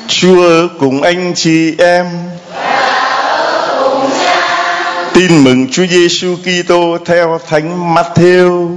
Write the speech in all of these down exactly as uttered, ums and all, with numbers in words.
Chúa cùng anh chị em. Tin mừng Chúa Giêsu Kitô theo Thánh Matthew.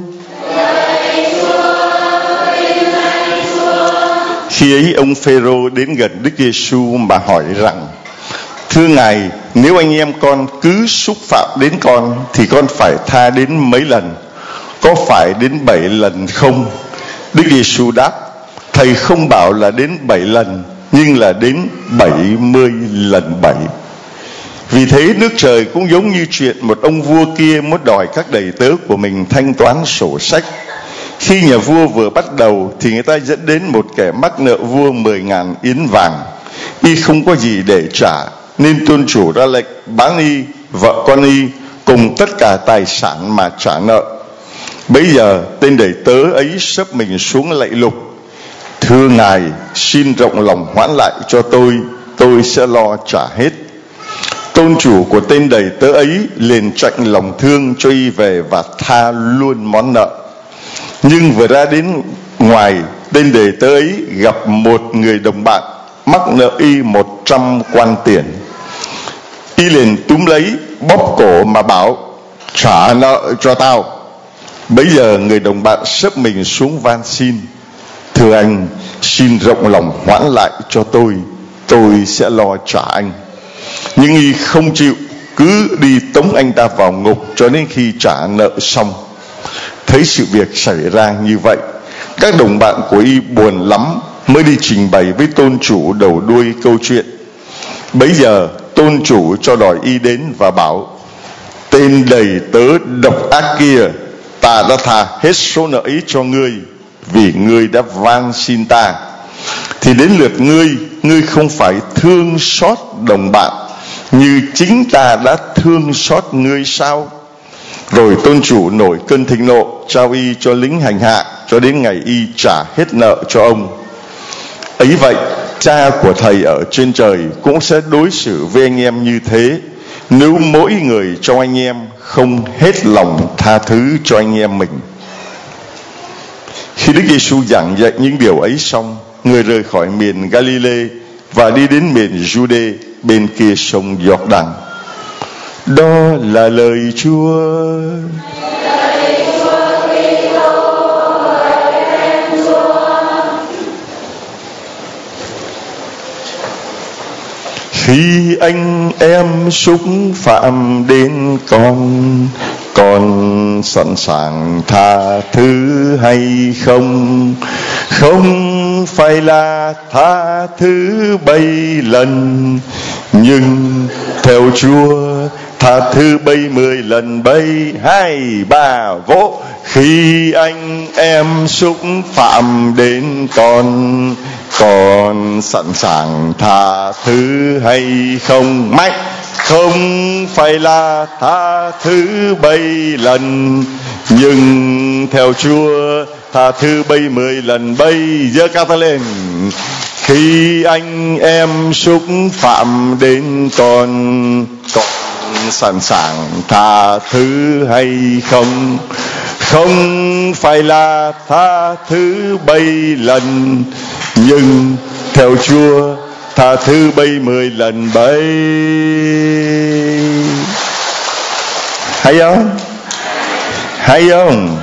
Khi ấy ông Phêrô đến gần Đức Giêsu mà hỏi rằng: Thưa Ngài, nếu anh em con cứ xúc phạm đến con thì con phải tha đến mấy lần? Có phải đến bảy lần không? Đức Giêsu đáp: Thầy không bảo là đến bảy lần, nhưng là đến bảy mươi lần bảy. Vì thế nước trời cũng giống như chuyện một ông vua kia muốn đòi các đầy tớ của mình thanh toán sổ sách. Khi nhà vua vừa bắt đầu thì người ta dẫn đến một kẻ mắc nợ vua mười ngàn yến vàng. Y không có gì để trả, nên tôn chủ ra lệnh bán y, vợ con y cùng tất cả tài sản mà trả nợ. Bấy giờ tên đầy tớ ấy xấp mình xuống lạy lục: Thưa Ngài, xin rộng lòng hoãn lại cho tôi, tôi sẽ lo trả hết. Tôn chủ của tên đầy tớ ấy liền chạnh lòng thương cho y về và tha luôn món nợ. Nhưng vừa ra đến ngoài, tên đầy tớ ấy gặp một người đồng bạn mắc nợ y một trăm quan tiền. Y liền túm lấy, bóp cổ mà bảo: Trả nợ cho tao. Bấy giờ người đồng bạn xếp mình xuống van xin: Thưa anh, xin rộng lòng hoãn lại cho tôi, tôi sẽ lo trả anh. Nhưng y không chịu, cứ đi tống anh ta vào ngục cho đến khi trả nợ xong. Thấy sự việc xảy ra như vậy, các đồng bạn của y buồn lắm, mới đi trình bày với tôn chủ đầu đuôi câu chuyện. Bấy giờ tôn chủ cho đòi y đến và bảo: Tên đầy tớ độc ác kia, ta đã tha hết số nợ ấy cho ngươi, vì ngươi đã van xin ta. Thì đến lượt ngươi, ngươi không phải thương xót đồng bạn như chính ta đã thương xót ngươi sao? Rồi tôn chủ nổi cơn thịnh nộ, trao y cho lính hành hạ cho đến ngày y trả hết nợ cho ông. Ấy vậy, Cha của thầy ở trên trời cũng sẽ đối xử với anh em như thế, nếu mỗi người trong anh em không hết lòng tha thứ cho anh em mình. Khi Đức Giêsu giảng dạy những điều ấy xong, người rời khỏi miền Galilee và đi đến miền Giu-đê bên kia sông Giô-đăng. Đó là lời Chúa. Khi anh em xúc phạm đến con, con sẵn sàng tha thứ hay không? Không phải là tha thứ bảy lần, nhưng theo Chúa tha thứ bảy mươi lần bảy. Hai ba vỗ. Khi anh em xúc phạm đến con, con sẵn sàng tha thứ hay không? Mạnh. Không phải là tha thứ bảy lần, nhưng theo Chúa tha thứ bảy mươi lần bảy. Giơ cao tay lên. Khi anh em xúc phạm đến con, con sẵn sàng tha thứ hay không? Không phải là tha thứ bảy lần, nhưng theo Chúa tha thứ bảy mươi lần bảy. Hay không? Hay không?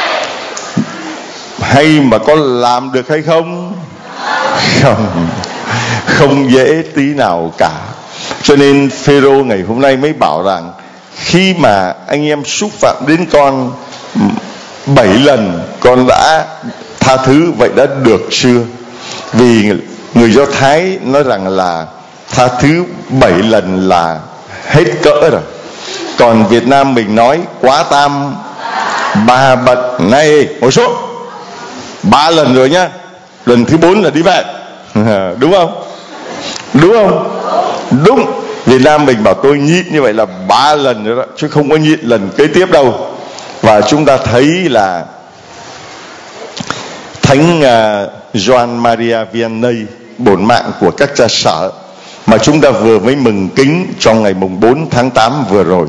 Hay mà có làm được hay không? Không, không dễ tí nào cả. Cho nên Phêrô ngày hôm nay mới bảo rằng khi mà anh em xúc phạm đến con bảy lần, con đã tha thứ, vậy đã được chưa? Vì người Do Thái nói rằng là tha thứ bảy lần là hết cỡ rồi. Còn Việt Nam mình nói quá tam ba bận. Này ngồi xuống, ba lần rồi nhá, lần thứ bốn là đi về. Đúng không? Đúng không? Đúng. Việt Nam mình bảo tôi nhịn như vậy là ba lần rồi đó, chứ không có nhịn lần kế tiếp đâu. Và chúng ta thấy là Thánh uh, Gioan Maria Vianney, bổn mạng của các cha sở, mà chúng ta vừa mới mừng kính trong ngày mùng bốn tháng tám vừa rồi,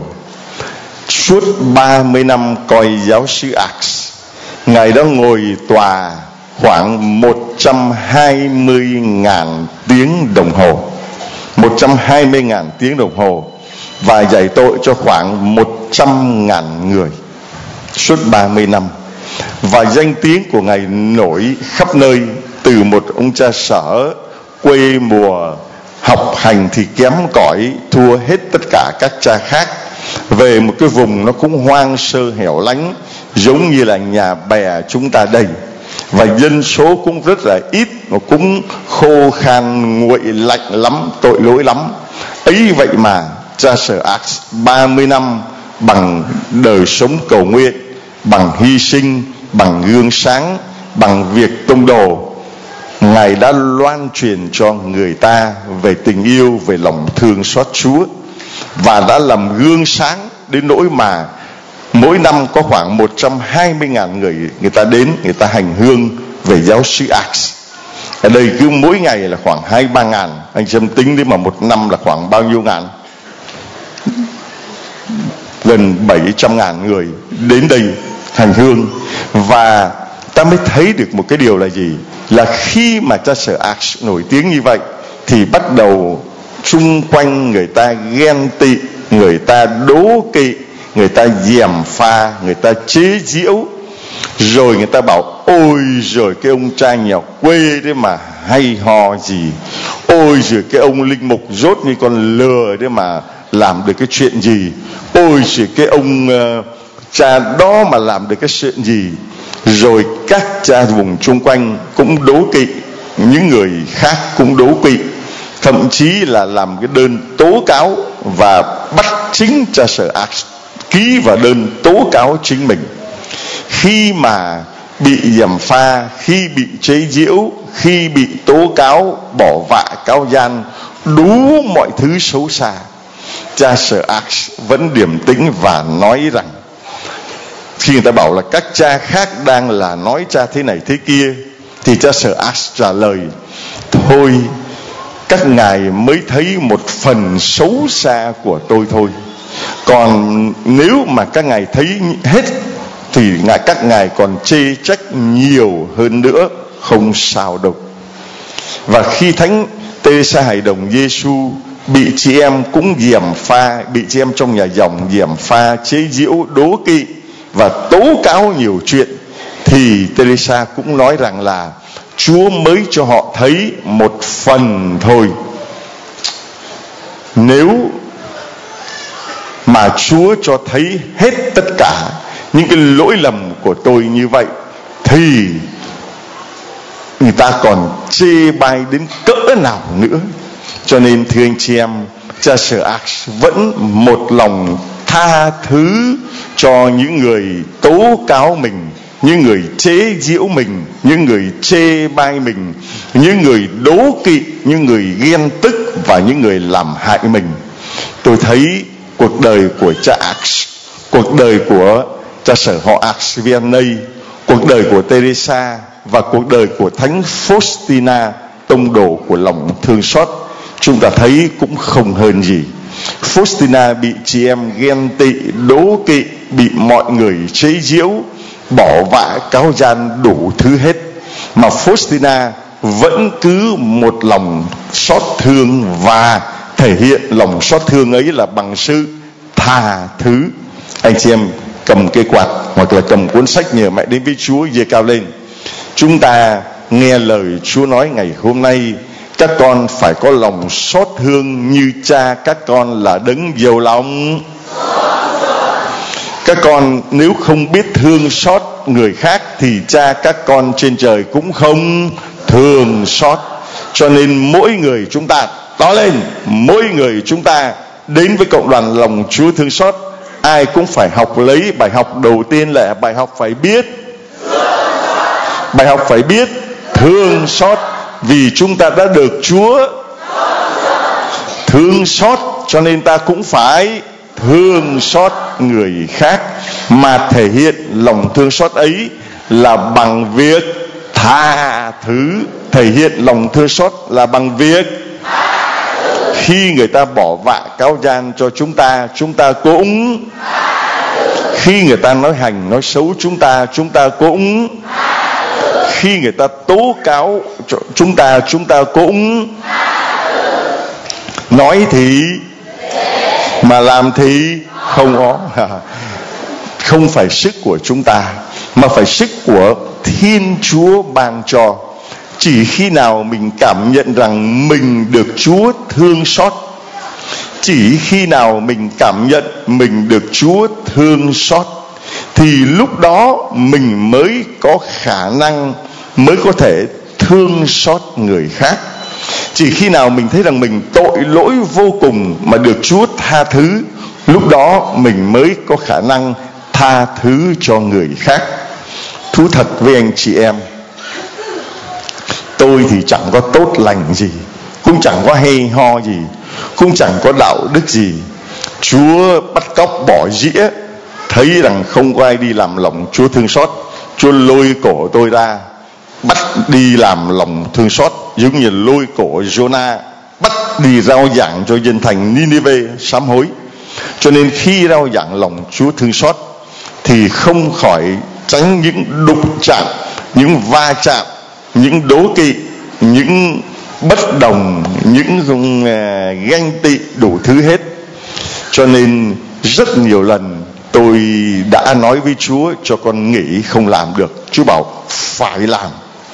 suốt ba mươi năm coi giáo sứ Acts, Ngài đã ngồi tòa khoảng một trăm hai mươi nghìn tiếng đồng hồ. một trăm hai mươi nghìn tiếng đồng hồ và dạy tội cho khoảng một trăm nghìn người suốt ba mươi năm. Và danh tiếng của Ngài nổi khắp nơi, từ một ông cha sở quê mùa học hành thì kém cỏi, thua hết tất cả các cha khác, về một cái vùng nó cũng hoang sơ hẻo lánh, giống như là nhà bè chúng ta đây, và dân số cũng rất là ít, nó cũng khô khan nguội lạnh lắm, tội lỗi lắm. Ấy vậy mà cha Sở Acts ba mươi năm bằng đời sống cầu nguyện, bằng hy sinh, bằng gương sáng, bằng việc tông đồ, Ngài đã loan truyền cho người ta về tình yêu, về lòng thương xót Chúa, và đã làm gương sáng đến nỗi mà mỗi năm có khoảng một trăm hai mươi nghìn người người ta đến, người ta hành hương về giáo xứ Acts. Ở đây cứ mỗi ngày là khoảng hai ba ngàn. Anh xem tính đến mà một năm là khoảng bao nhiêu ngàn? Gần bảy trăm ngàn người đến đây hành hương. Và ta mới thấy được một cái điều là gì? Là khi mà cha Sở Acts nổi tiếng như vậy thì bắt đầu xung quanh người ta ghen tị, người ta đố kỵ, người ta gièm pha, người ta chế giễu. Rồi người ta bảo: ôi rồi cái ông cha nhà quê đấy mà hay ho gì, ôi rồi cái ông linh mục rốt như con lừa đấy mà làm được cái chuyện gì, ôi rồi cái ông uh, cha đó mà làm được cái chuyện gì. Rồi các cha vùng chung quanh cũng đố kỵ, những người khác cũng đố kỵ, thậm chí là làm cái đơn tố cáo và bắt chính cha Sở Acts ký vào đơn tố cáo chính mình. Khi mà bị gièm pha, khi bị chế giễu, khi bị tố cáo, bỏ vạ cáo gian, đủ mọi thứ xấu xa, cha Sở Acts vẫn điềm tĩnh và nói rằng, khi người ta bảo là các cha khác đang là nói cha thế này thế kia, thì cha Sở Acts trả lời: thôi, các ngài mới thấy một phần xấu xa của tôi thôi, còn nếu mà các ngài thấy hết thì ngài các ngài còn chê trách nhiều hơn nữa, không sao đâu. Và khi Thánh Teresa Hài Đồng Giêsu bị chị em cũng gièm pha, bị chị em trong nhà dòng gièm pha, chế giễu, đố kỵ và tố cáo nhiều chuyện, thì Teresa cũng nói rằng là Chúa mới cho họ thấy một phần thôi. Nếu mà Chúa cho thấy hết tất cả những cái lỗi lầm của tôi như vậy thì người ta còn chê bai đến cỡ nào nữa. Cho nên thưa anh chị em, cha Sở Acts vẫn một lòng tha thứ cho những người tố cáo mình, những người chế giễu mình, những người chê bai mình, những người đố kỵ, những người ghen tức và những người làm hại mình. Tôi thấy cuộc đời của cha Acts, cuộc đời của cha Sở họ Acts Vianney, cuộc đời của Teresa và cuộc đời của Thánh Faustina, tông đồ của lòng thương xót, chúng ta thấy cũng không hơn gì. Faustina bị chị em ghen tị, đố kỵ, bị mọi người chế giễu, bỏ vạ cáo gian đủ thứ hết, mà Faustina vẫn cứ một lòng xót thương, và thể hiện lòng xót thương ấy là bằng sự tha thứ. Anh chị em cầm cây quạt hoặc là cầm cuốn sách Nhờ Mẹ Đến Với Chúa giơ cao lên. Chúng ta nghe lời Chúa nói ngày hôm nay: các con phải có lòng xót thương như cha các con là đấng giàu lòng. Các con nếu không biết thương xót người khác thì cha các con trên trời cũng không thương xót. Cho nên mỗi người chúng ta to lên, mỗi người chúng ta đến với cộng đoàn lòng Chúa thương xót, ai cũng phải học lấy bài học đầu tiên là bài học phải biết bài học phải biết thương xót, vì chúng ta đã được Chúa thương xót, cho nên ta cũng phải thương xót người khác. Mà thể hiện lòng thương xót ấy là bằng việc tha thứ. Thể hiện lòng thương xót là bằng việc khi người ta bỏ vạ cáo gian cho chúng ta, chúng ta cũng khi người ta nói hành nói xấu chúng ta, chúng ta cũng khi người ta tố cáo chúng ta, chúng ta cũng nói thì mà làm thì không có. Không phải sức của chúng ta, mà phải sức của Thiên Chúa ban cho. Chỉ khi nào mình cảm nhận rằng mình được Chúa thương xót, chỉ khi nào mình cảm nhận mình được Chúa thương xót, thì lúc đó mình mới có khả năng, mới có thể thương xót người khác. Chỉ khi nào mình thấy rằng mình tội lỗi vô cùng mà được Chúa tha thứ, lúc đó mình mới có khả năng tha thứ cho người khác. Thú thật với anh chị em, tôi thì chẳng có tốt lành gì, cũng chẳng có hay ho gì, cũng chẳng có đạo đức gì. Chúa bắt cóc bỏ dĩa, thấy rằng không có ai đi làm lòng Chúa thương xót, Chúa lôi cổ tôi ra bắt đi làm lòng thương xót, giống như lôi cổ Jonah bắt đi rao giảng cho dân thành Nineveh sám hối. Cho nên khi rao giảng lòng Chúa thương xót thì không khỏi tránh những đụng chạm, những va chạm, những đố kỵ, những bất đồng, những uh, ganh tị, đủ thứ hết. Cho nên rất nhiều lần tôi đã nói với Chúa cho con nghỉ không làm được. Chúa bảo phải làm,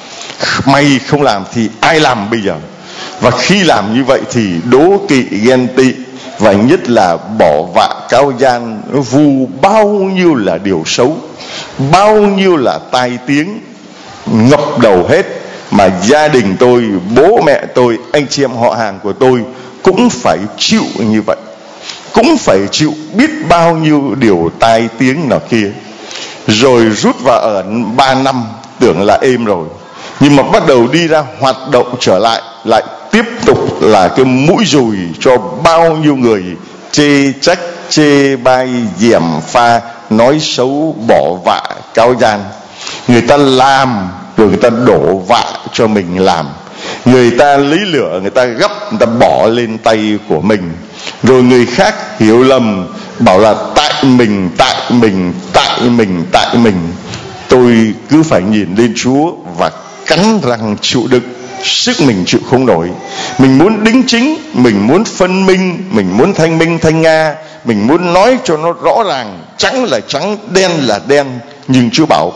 mày không làm thì ai làm bây giờ? Và khi làm như vậy thì đố kỵ, ghen tị và nhất là bỏ vạ cáo gian vu bao nhiêu là điều xấu, bao nhiêu là tai tiếng ngập đầu hết. Mà gia đình tôi, bố mẹ tôi, anh chị em họ hàng của tôi cũng phải chịu như vậy, cũng phải chịu biết bao nhiêu điều tai tiếng nào kia. Rồi rút vào ẩn ba năm tưởng là êm rồi, nhưng mà bắt đầu đi ra hoạt động trở lại, lại tiếp tục là cái mũi dùi cho bao nhiêu người chê trách, chê bai, gièm pha, nói xấu, bỏ vạ cáo gian. Người ta làm rồi người ta đổ vạ cho mình làm. Người ta lấy lửa, người ta gấp, người ta bỏ lên tay của mình. Rồi người khác hiểu lầm, bảo là tại mình, tại mình, tại mình, tại mình. Tôi cứ phải nhìn lên Chúa và cắn răng chịu đựng. Sức mình chịu không nổi. Mình muốn đính chính, mình muốn phân minh, mình muốn thanh minh thanh nga, mình muốn nói cho nó rõ ràng, trắng là trắng, đen là đen. Nhưng Chúa bảo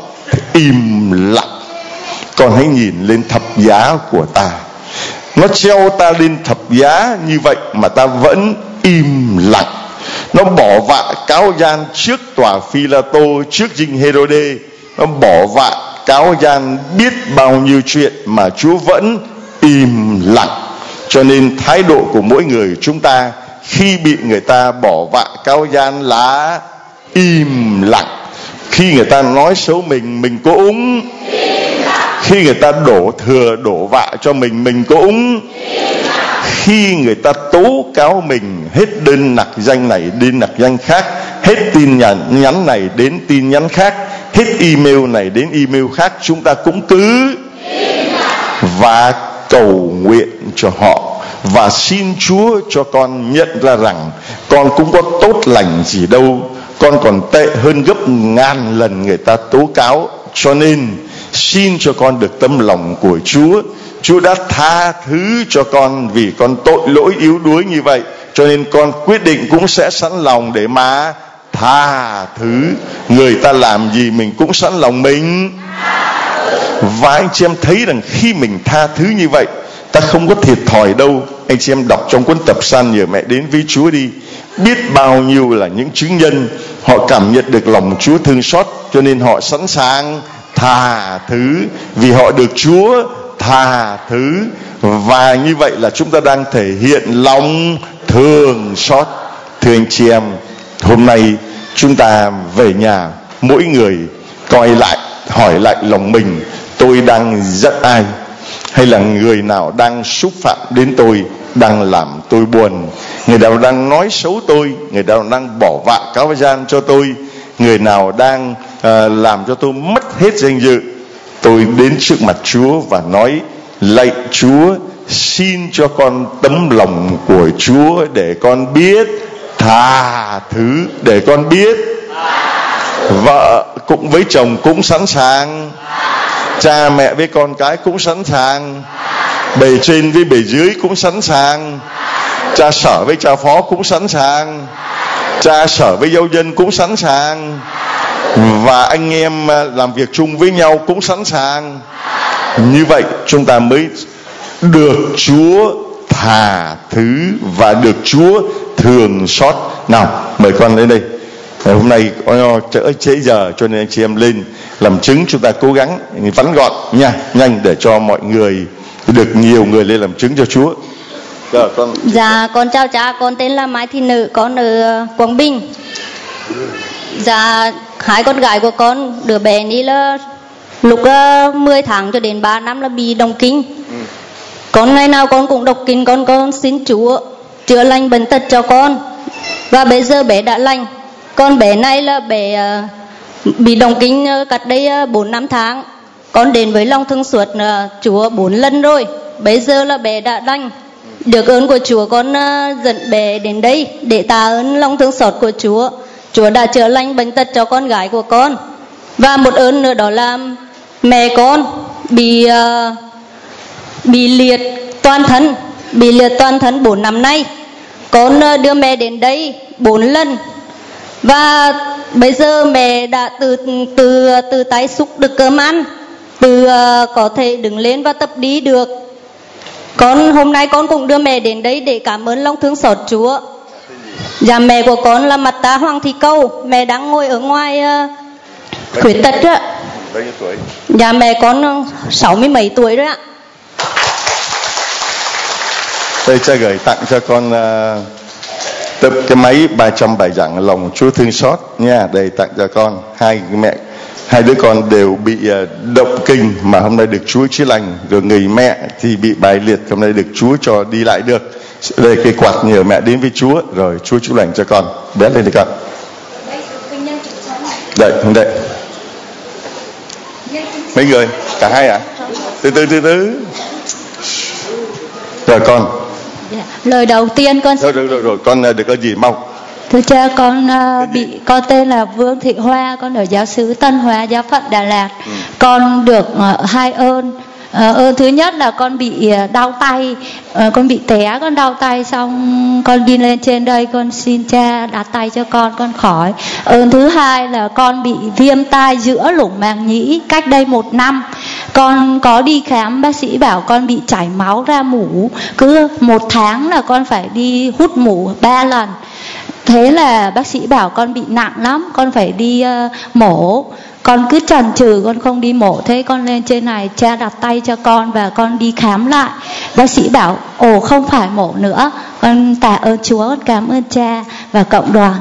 im lặng. Con hãy nhìn lên thập giá của ta, nó treo ta lên thập giá như vậy mà ta vẫn im lặng. Nó bỏ vạ cáo gian trước tòa Phi-la-tô, trước dinh Hê-rô-đê. Nó bỏ vạ cáo gian biết bao nhiêu chuyện mà Chúa vẫn im lặng. Cho nên thái độ của mỗi người chúng ta khi bị người ta bỏ vạ cáo gian là im lặng. Khi người ta nói xấu mình, mình cũng khi người ta đổ thừa đổ vạ cho mình, mình cũng khi người ta tố cáo mình hết đơn nặc danh này đến nặc danh khác, hết tin nhắn, nhắn này đến tin nhắn khác, hết email này đến email khác, chúng ta cũng cứ và cầu nguyện cho họ và xin Chúa cho con nhận ra rằng con cũng có tốt lành gì đâu, con còn tệ hơn gấp ngàn lần người ta tố cáo. Cho nên xin cho con được tấm lòng của Chúa. Chúa đã tha thứ cho con vì con tội lỗi yếu đuối như vậy, cho nên con quyết định cũng sẽ sẵn lòng để mà tha thứ. Người ta làm gì mình cũng sẵn lòng mình. Và anh chị em thấy rằng khi mình tha thứ như vậy, ta không có thiệt thòi đâu. Anh chị em đọc trong cuốn tập san nhờ mẹ đến với Chúa đi, biết bao nhiêu là những chứng nhân họ cảm nhận được lòng Chúa thương xót, cho nên họ sẵn sàng tha thứ vì họ được Chúa tha thứ. Và như vậy là chúng ta đang thể hiện lòng thương xót. Thưa anh chị em, hôm nay chúng ta về nhà, mỗi người coi lại, hỏi lại lòng mình, tôi đang giận ai, hay là người nào đang xúc phạm đến tôi, đang làm tôi buồn, người nào đang nói xấu tôi, người nào đang bỏ vạ cáo gian cho tôi, người nào đang uh, làm cho tôi mất hết danh dự. Tôi đến trước mặt Chúa và nói: lạy Chúa, xin cho con tấm lòng của Chúa để con biết tha thứ, để con biết. Vợ cũng với chồng cũng sẵn sàng, Cha mẹ với con cái cũng sẵn sàng. Bề trên với bề dưới cũng sẵn sàng. Cha sở với cha phó cũng sẵn sàng. Cha sở với giáo dân cũng sẵn sàng. Và anh em làm việc chung với nhau cũng sẵn sàng. Như vậy chúng ta mới được Chúa tha thứ và được Chúa thường xót. Nào, mời con lên đây. Ngày hôm nay có trễ trễ giờ cho nên anh chị em lên làm chứng, chúng ta cố gắng vắn gọn nha, nhanh để cho mọi người được nhiều người lên làm chứng cho Chúa. Rồi, con. Dạ, con chào cha, con tên là Mai Thị Nữ, con ở Quảng Bình. Dạ, hai con gái của con, đứa bé ní là lúc uh, mười tháng cho đến ba năm là bị động kinh. Ừ. Con ngày nào con cũng đọc kinh, con con xin Chúa chữa lành bệnh tật cho con. Và bây giờ bé đã lành. Con bé này là bé uh, bị động kinh uh, cách đây uh, bốn năm tháng. Con đến với lòng thương xót uh, Chúa bốn lần rồi. Bây giờ là bé đã lành. Được ơn của Chúa, con uh, dẫn bé đến đây để tạ ơn lòng thương xót của Chúa. Chúa đã chữa lành bệnh tật cho con gái của con. Và một ơn nữa đó là mẹ con bị uh, bị liệt toàn thân, bị liệt toàn thân bốn năm nay. Con uh, đưa mẹ đến đây bốn lần. Và bây giờ mẹ đã từ từ từ tay xúc được cơm ăn, từ uh, có thể đứng lên và tập đi được. Con hôm nay con cũng đưa mẹ đến đây để cảm ơn lòng thương xót Chúa. Dạ, mẹ của con là Mặt Ta Hoàng Thị Câu, mẹ đang ngồi ở ngoài uh, khuyết tật á. Bao nhiêu tuổi? Dạ, mẹ con sáu mươi mấy tuổi rồi ạ. Đây, cha gửi tặng cho con uh, tập cái máy ba trăm bài giảng lòng Chúa thương xót nha. Đây, tặng cho con. Hai mẹ, hai đứa con đều bị uh, động kinh mà hôm nay được Chúa chữa lành. Rồi người mẹ thì bị bài liệt, hôm nay được Chúa cho đi lại được. Đây, cái quạt nhờ mẹ đến với Chúa, rồi Chúa chữa lành cho con. Bé lên đi con. Đây, đây. Mấy người? Cả hai à? Từ từ từ từ. Rồi con. Yeah. Lời đầu tiên con. Rồi rồi rồi, rồi. Con được cái gì mau? Thưa cha, con uh, bị con tên là Vương Thị Hoa, con ở giáo xứ Tân Hóa, giáo phận Đà Lạt. Ừ. Con được uh, hai ơn. Uh, ơn thứ nhất là con bị uh, đau tay, uh, con bị té, con đau tay, xong con đi lên trên đây con xin cha đặt tay cho con, con khỏi. Ơn thứ hai là con bị viêm tai giữa lủng màng nhĩ cách đây một năm. Con có đi khám, bác sĩ bảo con bị chảy máu ra mủ, cứ một tháng là con phải đi hút mủ ba lần. Thế là bác sĩ bảo con bị nặng lắm, con phải đi uh, mổ. Con cứ chần chừ con không đi mổ. Thế con lên trên này, cha đặt tay cho con và con đi khám lại. Bác sĩ bảo ồ không phải mổ nữa. Con tạ ơn Chúa, con cảm ơn cha và cộng đoàn.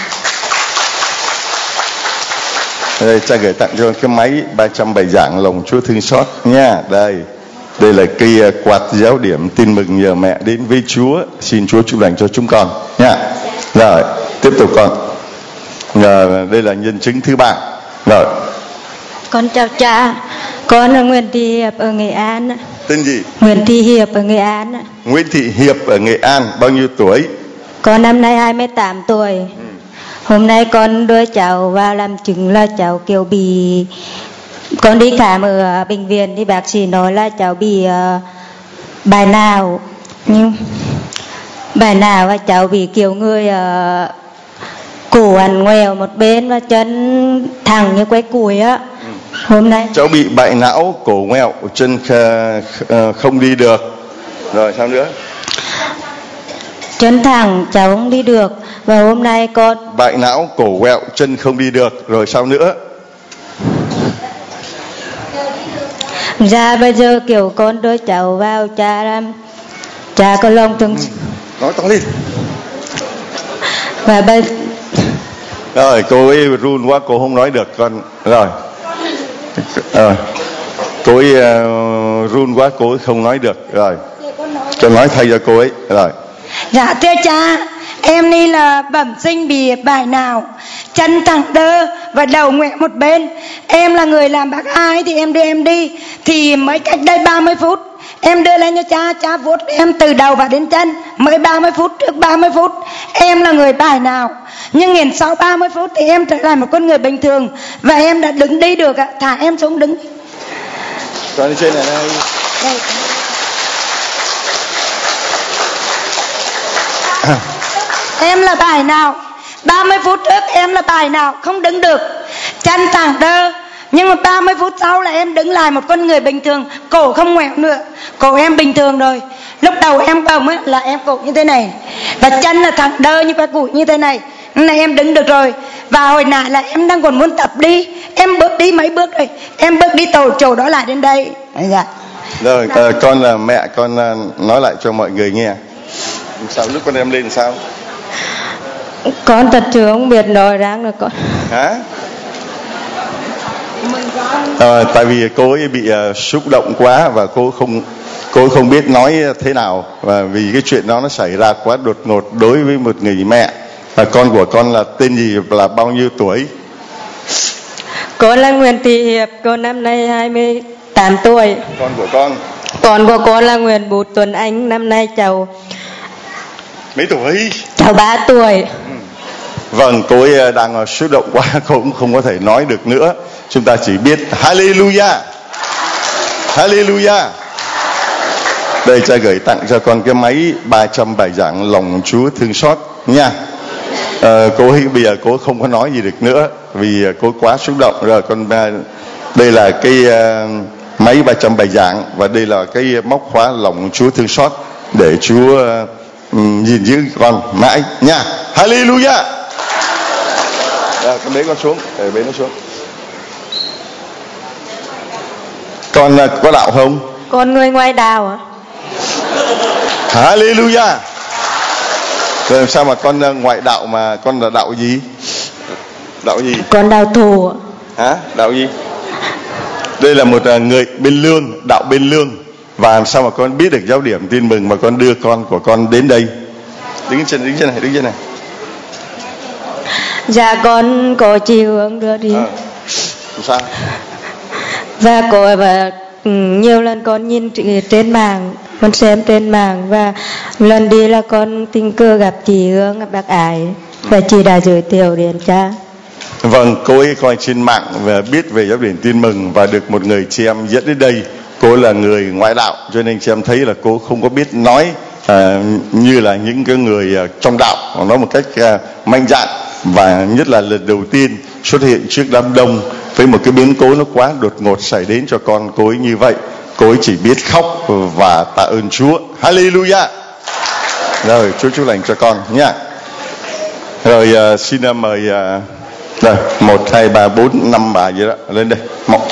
Đây, cha gửi tặng cho cái máy ba trăm bài giảng lòng Chúa thương xót nha. Đây, đây là cây quạt giáo điểm tin mừng nhờ mẹ đến với Chúa. Xin Chúa chúc lành cho chúng con nha. Rồi, tiếp tục con. Rồi, đây là nhân chứng thứ ba. Rồi. Con chào cha, con là Nguyễn Thị Hiệp ở Nghệ An. Tên gì? Nguyễn Thị Hiệp ở Nghệ An. Nguyễn Thị Hiệp ở Nghệ An, bao nhiêu tuổi? Con năm nay hai mươi tám tuổi. Ừ. Hôm nay con đưa cháu vào làm chứng là cháu kiểu bị, con đi khám ở bệnh viện thì bác sĩ nói là cháu bị uh, bài não, nhưng bài não và cháu bị kiểu người uh, cổ ăn ngoèo một bên và chân thẳng như que củi á. Ừ. Hôm nay cháu bị bại não, cổ ngoẹo, chân không đi được. Rồi sao nữa? Chân thẳng cháu không đi được. Và hôm nay con bại não, cổ ngoẹo, chân không đi được. Rồi sao nữa? Dạ bây giờ kiểu con đưa cháu vào cha làm cha có lòng thương. Ừ. Nói to đi. Và bây rồi cô ấy run quá, cô không nói được con. Rồi rồi cô ấy uh, run quá, cô ấy không nói được. Rồi cho nói thay cho cô ấy. Rồi dạ thưa cha, em đi là bẩm sinh bị bài nào, chân thẳng đơ và đầu ngoẹo một bên. Em là người làm bác ai thì em đưa em đi, thì mới cách đây ba mươi phút em đưa lên cho cha, cha vuốt em từ đầu và đến chân. Mới ba mươi phút, trước ba mươi phút em là người bài nào, nhưng hiện sau ba mươi phút thì em trở lại một con người bình thường và em đã đứng đi được ạ. Thả em xuống đứng. Con đi trên này này. Đây. Em là bài nào? ba mươi phút trước em là bài nào? Không đứng được, chân tàng đơ. Nhưng mà ba mươi phút sau là em đứng lại một con người bình thường, cổ không ngoẹo nữa, cổ em bình thường rồi. Lúc đầu em bồng á là em cổ như thế này, và chân là thẳng đơ như cái cụi như thế này. Nên là em đứng được rồi. Và hồi nãy là em đang còn muốn tập đi, em bước đi mấy bước rồi, em bước đi tổ chỗ đó lại đến đây. Dạ. Rồi, uh, con là mẹ, con uh, nói lại cho mọi người nghe. Sao lúc con em lên sao? Con thật sự không biết nói rằng là con. Hả? À, tại vì cô ấy bị uh, xúc động quá và cô không cô không biết nói thế nào, và vì cái chuyện đó nó xảy ra quá đột ngột đối với một người mẹ. Và con của con là tên gì, là bao nhiêu tuổi? Con là Nguyễn Thị Hiệp, con năm nay hai mươi tám tuổi. Con của con? Con của con là Nguyễn Bùi Tuấn Anh, năm nay cháu mấy tuổi? Cháu ba tuổi. Ừ. Vâng, cô ấy đang xúc động quá, cô cũng không có thể nói được nữa. Chúng ta chỉ biết Hallelujah, Hallelujah. Đây, cha gửi tặng cho con cái máy ba trăm bài giảng lòng Chúa thương xót nha. À, cô ấy bây giờ cô không có nói gì được nữa vì cô quá xúc động rồi. Con đây là cái uh, máy ba trăm bài giảng, và đây là cái móc khóa lòng Chúa thương xót để Chúa uh, nhìn giữ con mãi nha. Hallelujah. À, con bế con xuống, để bế nó xuống. Con uh, có đạo không? Con người ngoài đạo ạ. Hallelujah. Rồi sao mà con uh, ngoại đạo, mà con là đạo gì? Đạo gì? Con đạo thù. Hả? Đạo gì? Đây là một uh, người bên lương, đạo bên lương. Và làm sao mà con biết được giáo điểm tin mừng mà con đưa con của con đến đây? Đứng trên, đứng trên này, đứng trên này. Dạ con có chị Hương đưa đi. À, sao? Và có và nhiều lần con nhìn trên mạng, con xem trên mạng, và lần đi là con tình cờ gặp chị Hương ở Bác Ái, và chị đã giới thiệu đến cha. Vâng, cô ấy coi trên mạng và biết về giáo điểm tin mừng và được một người chị em dẫn đến đây. Cô là người ngoại đạo, cho nên chị em thấy là cô không có biết nói à, như là những cái người à, trong đạo, nói một cách à, mạnh dạn. Và nhất là lần đầu tiên xuất hiện trước đám đông với một cái biến cố nó quá đột ngột xảy đến cho con cô ấy như vậy. Cô ấy chỉ biết khóc và tạ ơn Chúa. Hallelujah. Rồi, Chúa chúc lành cho con nha. Rồi uh, xin uh, mời uh, rồi một hai ba bốn năm bà vậy đó, lên đây. Một.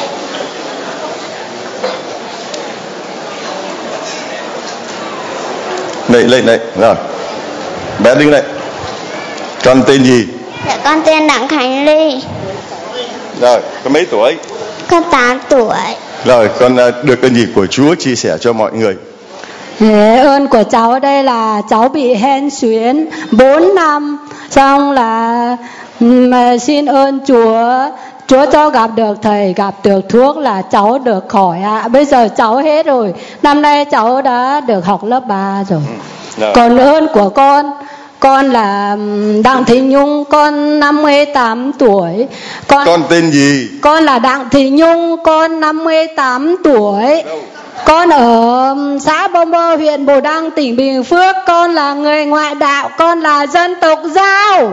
Đây, lên đây. Rồi, bé đứng đây. Con tên gì? Dạ con tên Đặng Khánh Ly. Rồi, con mấy tuổi? Con tám tuổi. Rồi, con được ơn gì của Chúa chia sẻ cho mọi người? Ơn của cháu ở đây là cháu bị hen suyễn bốn năm, xong là mà xin ơn Chúa, Chúa cho gặp được thầy, gặp được thuốc là cháu được khỏi ạ. À. Bây giờ cháu hết rồi, năm nay cháu đã được học lớp ba rồi. Ừ. Còn ơn của con, con là Đặng Thị Nhung, con năm mươi tám tuổi. Con, con tên gì? Con là Đặng Thị Nhung, con năm mươi tám tuổi. Đâu? Con ở xã Bông Bơ, huyện Bù Đăng, tỉnh Bình Phước. Con là người ngoại đạo, con là dân tộc Dao.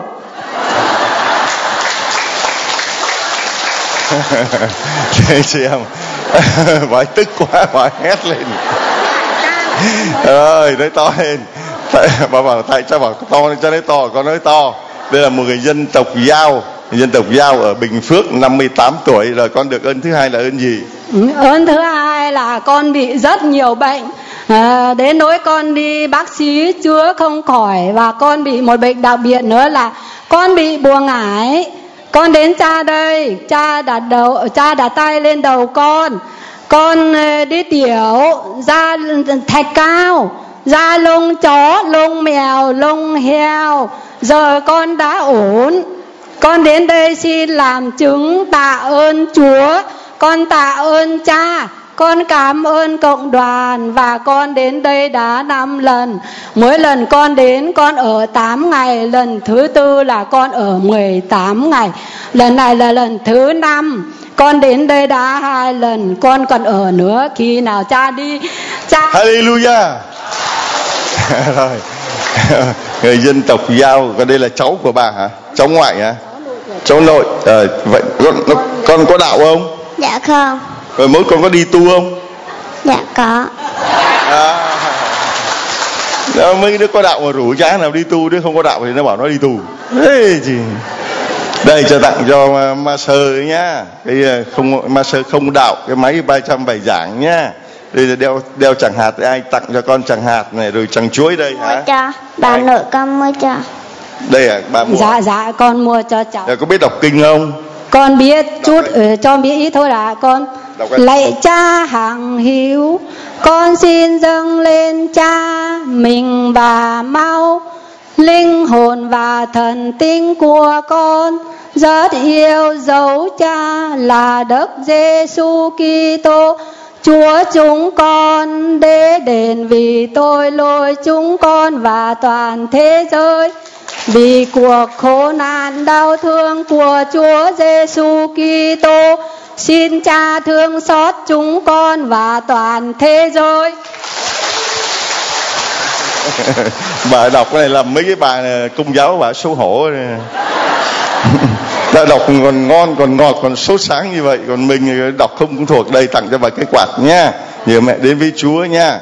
Thế chị em phải tức quá, phải hét lên. Ơi, nói to lên. Tại, bà bảo tại sao bảo to cho nói to, con nói to. Đây là một người dân tộc Dao, dân tộc Dao ở Bình Phước, năm mươi tám tuổi. Rồi con được ơn thứ hai là ơn gì? Ơn thứ hai là con bị rất nhiều bệnh, à, đến nỗi con đi bác sĩ chữa không khỏi. Và con bị một bệnh đặc biệt nữa là con bị buồng ải. Con đến cha đây, cha đặt đầu, cha đặt tay lên đầu con. Con đi tiểu, da thạch cao, da lông chó, lông mèo, lông heo. Giờ con đã ổn. Con đến đây xin làm chứng tạ ơn Chúa. Con tạ ơn cha con cảm ơn cộng đoàn và con đến đây đã năm lần. Mỗi lần con đến con ở tám ngày, lần thứ tư là con ở mười tám ngày, lần này là lần thứ năm. Con đến đây đã hai lần, con còn ở nữa, khi nào cha đi cha. Hallelujah. Rồi. Người dân tộc Dao, còn đây là cháu của bà hả? Cháu ngoại hả? Cháu nội. À, vậy con, con con có đạo không? Dạ không. Rồi mỗi con có đi tu không? Dạ có. À, đó, mấy đứa có đạo mà rủ trái nào đi tu, đứa không có đạo thì nó bảo nó đi tu. Ê, gì? Đây cho tặng cho master nhá. Cái không master không đạo, cái máy ba trăm bài giảng nhá. Đây là đeo đeo chẳng hạt, ai tặng cho con chẳng hạt này, rồi chẳng chuối đây hả? Mua cho bà nội con mua cho. Đây à, bà mua. Dạ dạ con mua cho cháu. Rồi, có biết đọc kinh không? Con biết chút, ừ, cho biết ít thôi là con. Lạy cha hằng hiếu, con xin dâng lên cha mình bà mau. Linh hồn và thần tinh của con rất yêu dấu cha là Đức Giêsu Kitô. Chúa chúng con để đền vì tôi lỗi chúng con và toàn thế giới. Vì cuộc khổ nạn đau thương của Chúa Giêsu Kitô, xin cha thương xót chúng con và toàn thế giới. Bà đọc cái này làm mấy cái bà công giáo bà xấu hổ. Đã đọc còn ngon, còn ngọt, còn sốt sáng như vậy, còn mình đọc không cũng thuộc. Đây tặng cho bà cái quạt nha. Nhờ mẹ đến với Chúa nha.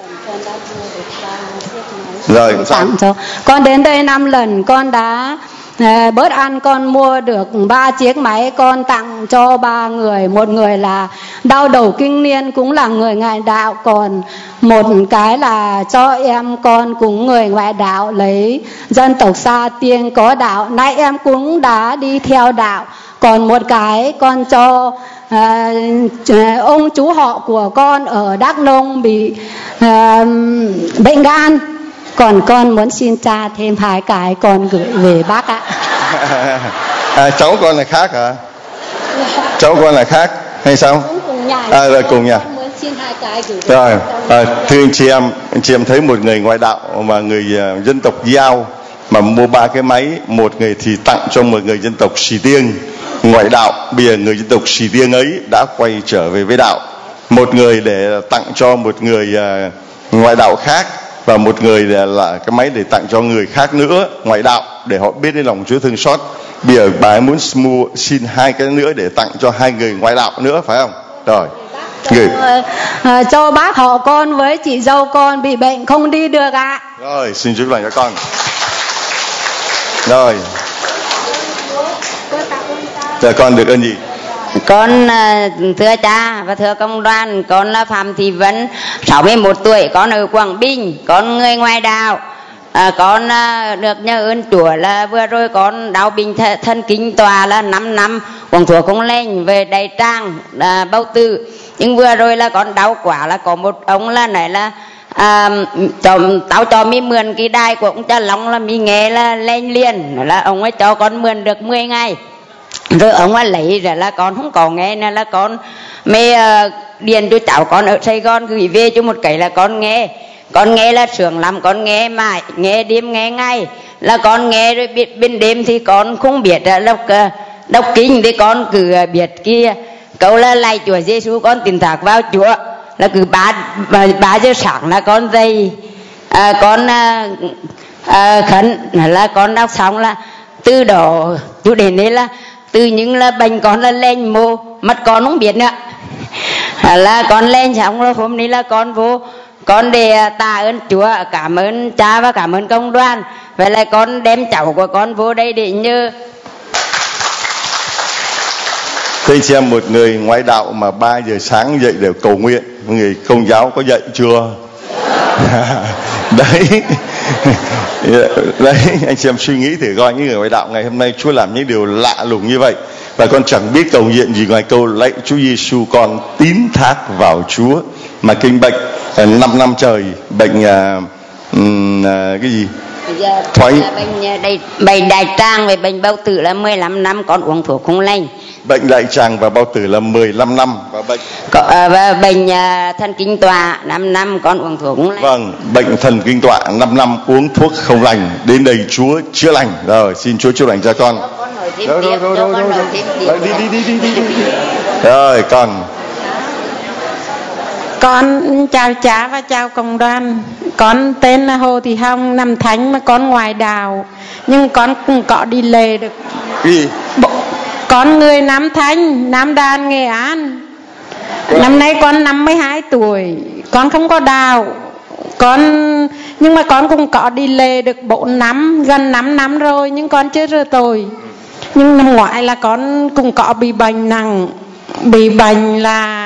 Rồi tặng cho con đến đây năm lần, con đã à, bớt ăn, con mua được ba chiếc máy, con tặng cho ba người. Một người là đau đầu kinh niên, cũng là người ngoại đạo, còn một cái là cho em con cũng người ngoại đạo, lấy dân tộc Sa Tiên có đạo, nay em cũng đã đi theo đạo. Còn một cái con cho à, ông chú họ của con ở Đắk Nông bị à, bệnh gan. Còn con muốn xin cha thêm hai cái, con gửi về bác ạ. À, cháu con là khác hả? Cháu con là khác hay sao? Cũng cùng nhà. À, rồi cùng nhà. Con muốn xin hai cái gửi. Rồi, à, thưa anh chị em, anh chị em thấy một người ngoại đạo mà người uh, dân tộc Dao mà mua ba cái máy, một người thì tặng cho một người dân tộc Xì Tiêng ngoại đạo. Bây giờ người dân tộc Xì Tiêng ấy đã quay trở về với đạo. Một người để tặng cho một người uh, ngoại đạo khác, và một người là, là cái máy để tặng cho người khác nữa ngoại đạo, để họ biết đến lòng Chúa thương xót. Bây giờ bà ấy muốn mua xin hai cái nữa để tặng cho hai người ngoại đạo nữa, phải không? Rồi gửi à, cho bác họ con với chị dâu con bị bệnh không đi được ạ. À. Rồi xin chúc lành cho con. Rồi giờ con được ơn gì? Con thưa cha và thưa công đoàn, con là Phạm Thị Vân, sáu mươi mốt tuổi, con ở Quảng Bình, con người ngoài đạo. À, con được nhờ ơn Chúa là vừa rồi con đau bệnh thân kinh tòa là năm năm, uống thuốc không lên, về đại tràng là bao tử. Nhưng vừa rồi là con đau quá, là có một ông là này là à, cho, tao cho mi mượn cái đài của ông cha Long là mi nghe là lên liền, là ông ấy cho con mượn được mười ngày. Rồi ông ấy lấy rồi là con không có nghe, nên là con mới uh, điền cho cháu con ở Sài Gòn gửi về cho một cái là con nghe. Con nghe là sướng lắm, con nghe mãi, nghe đêm nghe ngày. Là con nghe rồi biết bên đêm thì con không biết uh, đọc, uh, đọc kinh, thì con cứ uh, biết kia câu là lạy Chúa Giêsu, con tin thác vào Chúa. Là cứ ba, ba, ba giờ sáng là con dậy, uh, con uh, uh, khấn là con đọc xong là từ đó chú đến đây là từ những là bệnh con là lên mô, mắt con không biết nữa. Là con lên xong rồi hôm nay là con vô, con để tạ ơn Chúa, cảm ơn cha và cảm ơn công đoàn. Vậy là con đem cháu của con vô đây để nhờ. Thế chị em, một người ngoại đạo mà ba giờ sáng dậy để cầu nguyện, người công giáo có dậy chưa? Đấy. Đấy, anh chị em suy nghĩ thử coi, những người ngoại đạo ngày hôm nay Chúa làm những điều lạ lùng như vậy, và con chẳng biết cầu nguyện gì ngoài câu lạy Chúa Giêsu, con tín thác vào Chúa. Mà kinh bệnh năm năm trời, bệnh uh, um, uh, cái gì thoái bệnh đầy bệnh đại tràng, về bệnh bao tử là mười lăm năm con uống thuốc không lành. Bệnh đại tràng và bao tử là mười lăm năm. Và bệnh Có, à, và bệnh à, thần kinh tọa năm năm con uống thuốc không lành. Vâng, bệnh thần kinh tọa năm năm uống thuốc không lành, đến đây Chúa chữa lành. Rồi, xin Chúa chữa lành cho con. Cho con nói thêm Rồi, tiếp, rồi, rồi, cho rồi, con rồi, nói rồi. thêm tiếp. Rồi, đi, đi, đi, đi, đi, đi. Rồi, con. Con chào cha và chào cộng đoàn. Con tên là Hồ Thị Hồng, năm Thánh mà con ngoài đảo, nhưng con cũng có đi lễ được. Gì? Bộ, con người Nam Thánh, Nam Đàn, Nghệ An. Năm nay con năm mươi hai tuổi. Con không có đào. Con nhưng mà con cũng có đi lễ được bốn năm, gần năm năm rồi, nhưng con chưa rửa tội. Nhưng năm ngoái là con cũng có bị bệnh nặng, bị bệnh là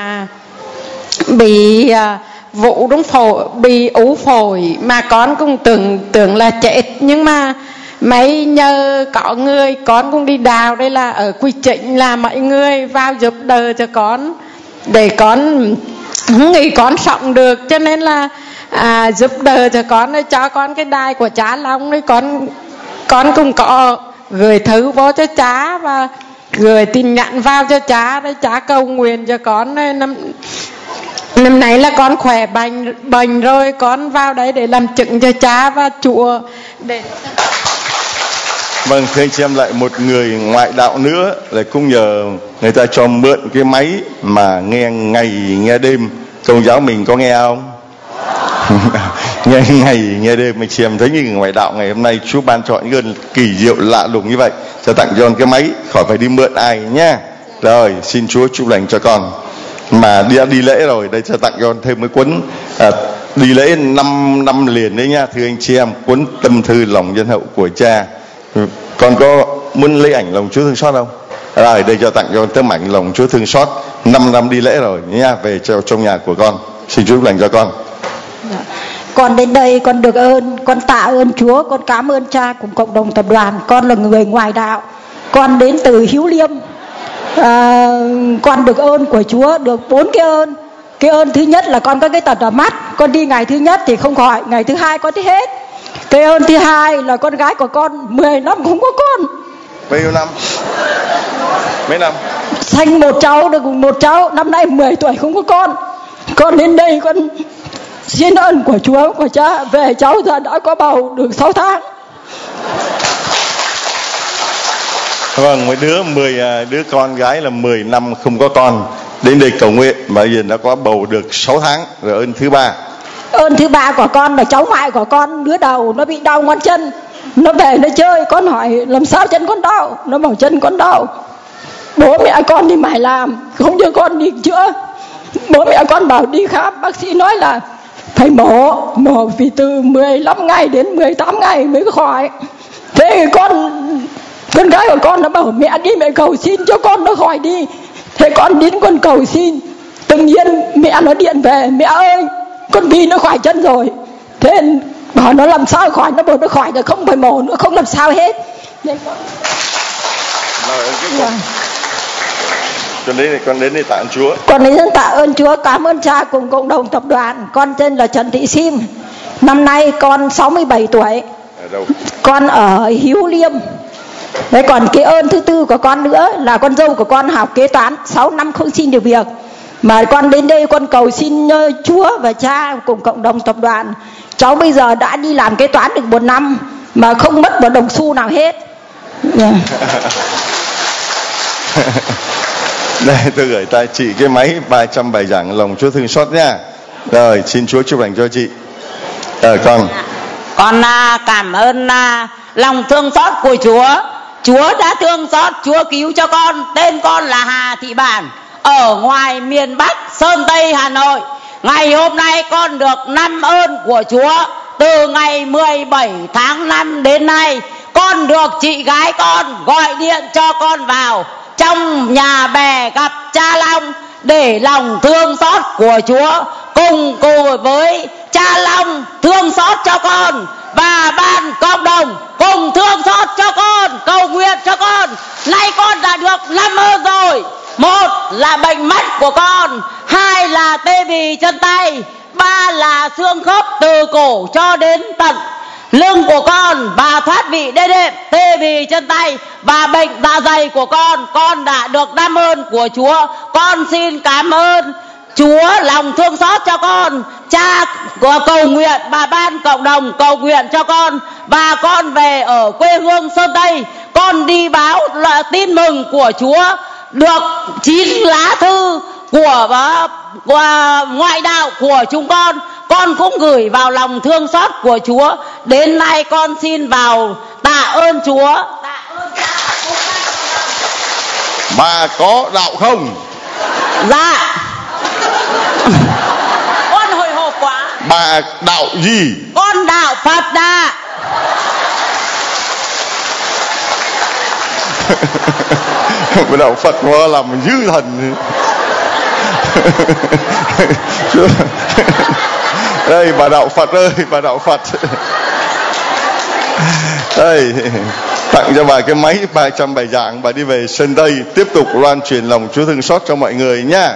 bị uh, vụ đúng phổi, bị ú phổi, mà con cũng tưởng tưởng là chết, nhưng mà mấy nhờ có người con cũng đi đào đây là ở Quy Chỉnh, là mọi người vào giúp đỡ cho con để con không nghĩ con sống được, cho nên là à, giúp đỡ cho con, cho con cái đài của cha Long đấy, con con cũng có gửi thư vô cho cha và gửi tin nhắn vào cho cha đấy, cha cầu nguyện cho con đấy. Năm năm nay là con khỏe bệnh bệnh rồi, con vào đấy để làm chứng cho cha và chùa để. Vâng, thưa anh chị em, lại một người ngoại đạo nữa lại cũng nhờ người ta cho mượn cái máy mà nghe ngày nghe đêm. Công giáo mình có nghe không? Nghe ngày nghe đêm. Anh chị em thấy như ngoại đạo ngày hôm nay Chúa ban cho những ơn kỳ diệu lạ lùng như vậy, cho tặng cho con cái máy, khỏi phải đi mượn ai nhá. Rồi, xin Chúa chúc lành cho con. Mà đi đi lễ rồi, đây cho tặng cho con thêm cái cuốn à, đi lễ năm năm liền đấy nha, thưa anh chị em, cuốn Tâm thư lòng nhân hậu của cha. Con có muốn lấy ảnh lòng Chúa thương xót không? Rồi, đây cho tặng cho con tấm ảnh lòng Chúa thương xót năm năm đi lễ rồi nha, về cho trong nhà của con. Xin Chúa chúc lành cho con. Dạ. Con đến đây con được ơn, con tạ ơn Chúa, con cảm ơn cha cùng cộng đồng tập đoàn. Con là người ngoài đạo, con đến từ Hiếu Liêm. À, con được ơn của Chúa, được bốn cái ơn. Cái ơn thứ nhất là con có cái tật ở mắt, con đi ngày thứ nhất thì không khỏi, ngày thứ hai con thấy hết. Cái ơn thứ hai là con gái của con mười năm không có con. Bao nhiêu năm? Mấy năm? Sanh một cháu, được một cháu, năm nay mười tuổi không có con. Con đến đây con xin ơn của Chúa, của cha, về cháu giờ đã có bầu được sáu tháng. Vâng, mấy đứa mười đứa con gái là mười năm không có con, đến đây cầu nguyện mà giờ đã có bầu được sáu tháng. Rồi ơn thứ ba. Ơn thứ ba của con là cháu ngoại của con, đứa đầu nó bị đau ngón chân, nó về nó chơi, con hỏi làm sao chân con đau, nó bảo chân con đau. Bố mẹ con đi mải làm, không cho con đi chữa. Bố mẹ con bảo đi khám, bác sĩ nói là phải mổ, mổ vì từ mười lăm ngày đến mười tám ngày mới khỏi. Thế con con gái của con nó bảo mẹ đi mẹ cầu xin cho con nó khỏi đi. Thế con đến con cầu xin, tự nhiên mẹ nó điện về, mẹ ơi con Bi nó khỏi chân rồi. Thế bảo nó làm sao khỏi, nó bảo nó khỏi rồi, không phải mổ nữa, không làm sao hết. Nên con... Rồi, con đến đây, con đến đây tạ ơn Chúa. Con đến tạ ơn Chúa, cảm ơn cha cùng cộng đồng tập đoàn. Con tên là Trần Thị Sim, năm nay con sáu mươi bảy tuổi. Ở đâu? Con ở Hiếu Liêm. Đấy, còn cái ơn thứ tư của con nữa là con dâu của con học kế toán sáu năm không xin được việc, mà con đến đây con cầu xin Chúa và cha cùng cộng đồng tập đoàn. Cháu bây giờ đã đi làm kế toán được một năm mà không mất một đồng xu nào hết. Yeah. Đây, tôi gửi tay chị cái máy ba trăm bài giảng lòng Chúa thương xót nha. Rồi, xin Chúa chúc lành cho chị. Ờ, con. Con à, cảm ơn à, lòng thương xót của Chúa. Chúa đã thương xót, Chúa cứu cho con. Tên con là Hà Thị Bản, ở ngoài miền Bắc Sơn Tây Hà Nội. Ngày hôm nay con được năm ơn của Chúa. Từ ngày mười bảy tháng năm đến nay, con được chị gái con gọi điện cho con vào trong nhà bè gặp cha Long để lòng thương xót của Chúa cùng cùng với cha Long thương xót cho con, và ban cộng đồng cùng thương xót cho con, cầu nguyện cho con. Nay con đã được năm ơn rồi. Một là bệnh mắt của con, hai là tê bì chân tay, ba là xương khớp từ cổ cho đến tận lưng của con và thoát vị đê đệm, tê bì chân tay và bệnh dạ dày của con. Con đã được đam ơn của Chúa. Con xin cảm ơn Chúa lòng thương xót cho con. Cha của cầu nguyện và ban cộng đồng cầu nguyện cho con. Và con về ở quê hương Sơn Tây, con đi báo là tin mừng của Chúa, được chín lá thư của, của ngoại đạo của chúng con. Con cũng gửi vào lòng thương xót của Chúa. Đến nay con xin vào tạ ơn Chúa. Tạ ơn Cha. Bà có đạo không? Dạ. Con hồi hộp quá. Bà đạo gì? Con đạo Phật Đà. Bà đạo Phật mà làm dư thần. Đây bà đạo Phật ơi, bà đạo Phật. Đây, tặng cho bà cái máy ba trăm bài giảng. Bà đi về Sơn Tây tiếp tục loan truyền lòng Chúa thương xót cho mọi người nhá.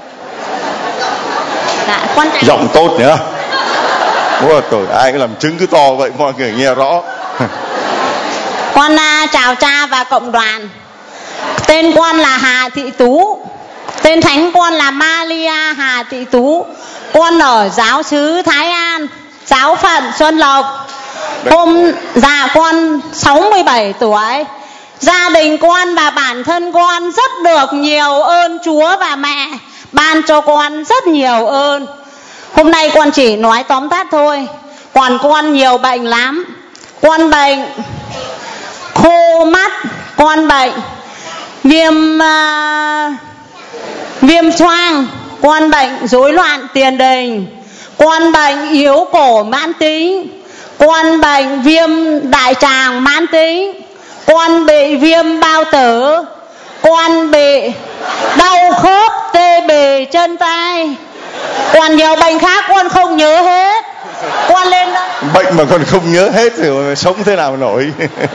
Giọng tốt nữa. Ôi trời, ai cũng làm chứng cứ to vậy mọi người nghe rõ. Con uh, chào cha và cộng đoàn. Tên con là Hà Thị Tú. Tên thánh con là Maria Hà Thị Tú. Con ở giáo xứ Thái An, giáo phận Xuân Lộc. Hôm dạ con sáu mươi bảy tuổi. Gia đình con và bản thân con rất được nhiều ơn Chúa và mẹ ban cho con rất nhiều ơn. Hôm nay con chỉ nói tóm tắt thôi. Còn con nhiều bệnh lắm. Con bệnh khô mắt, con bệnh viêm uh, viêm xoang, con bệnh rối loạn tiền đình, con bệnh yếu cổ mãn tính, con bệnh viêm đại tràng mãn tính, con bị viêm bao tử, con bị đau khớp, tê bì chân tay, còn nhiều bệnh khác con không nhớ hết. Con lên đó. Bệnh mà con không nhớ hết thì sống thế nào nổi.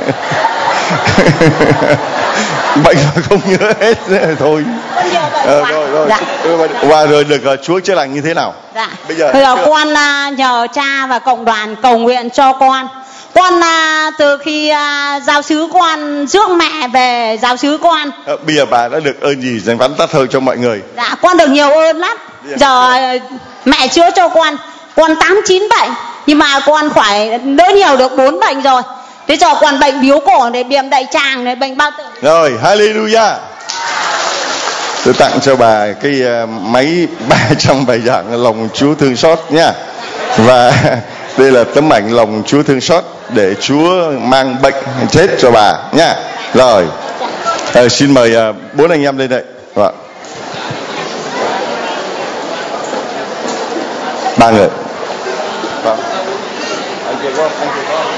Bệnh mà không nhớ hết thôi. Ờ, rồi rồi. Dạ. Và rồi được uh, Chúa chữa lành như thế nào? Dạ. Bây giờ, Bây giờ con uh, nhờ cha và cộng đoàn cầu nguyện cho con. Con uh, từ khi uh, giáo xứ con rước mẹ về giáo xứ con. Ờ, bây giờ bà đã được ơn gì? Dành vắn tắt hơi cho mọi người. Dạ, con được nhiều ơn lắm. Giờ uh, mẹ chữa cho con. Con tám chín bệnh, nhưng mà con phải đỡ nhiều được bốn bệnh rồi. Thế giờ còn bệnh biếu cổ này, viêm đại tràng này, bệnh bao tử. Rồi, hallelujah. Tôi tặng cho bà cái uh, máy ba trăm bài giảng lòng Chúa thương xót nha. Và đây là tấm ảnh lòng Chúa thương xót để Chúa mang bệnh chết cho bà nha. Rồi, à, xin mời uh, bốn anh em lên đây. Rồi. Ba người. Vâng. Anh chị con, anh chị con.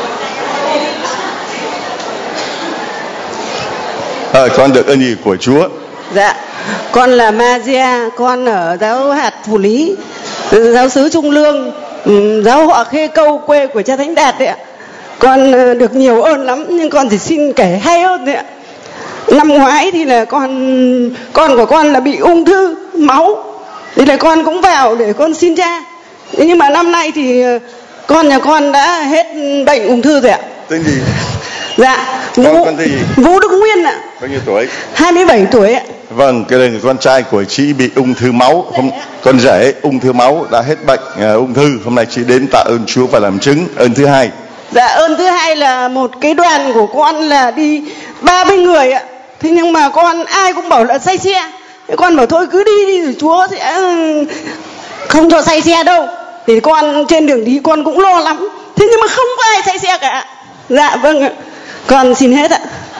À, con được ơn gì của Chúa? Dạ, con là Maria, con ở giáo hạt Phủ Lý, giáo xứ Trung Lương, giáo họ Khê Câu, quê của cha Thánh Đạt đấy ạ. Con được nhiều ơn lắm, nhưng con chỉ xin kể hay ơn đấy ạ. Năm ngoái thì là con con của con là bị ung thư máu, thì là con cũng vào để con xin cha. Nhưng mà năm nay thì con nhà con đã hết bệnh ung thư rồi ạ. Tên gì? Dạ, con, Vũ, con gì? Vũ Đức Nguyên ạ. Bao nhiêu tuổi? hai mươi bảy tuổi ạ. Vâng, cái đây là con trai của chị bị ung thư máu. Hôm, con rể ung thư máu đã hết bệnh uh, ung thư. Hôm nay chị đến tạ ơn Chúa và làm chứng. Ơn thứ hai. Dạ, ơn thứ hai là một cái đoàn của con là đi ba mươi người ạ. Thế nhưng mà con ai cũng bảo là say xe. Thế con bảo thôi cứ đi đi rồi Chúa sẽ không cho say xe đâu. Thì con trên đường đi con cũng lo lắm. Thế nhưng mà không có ai say xe cả. Dạ vâng ạ. Con xin hết ạ.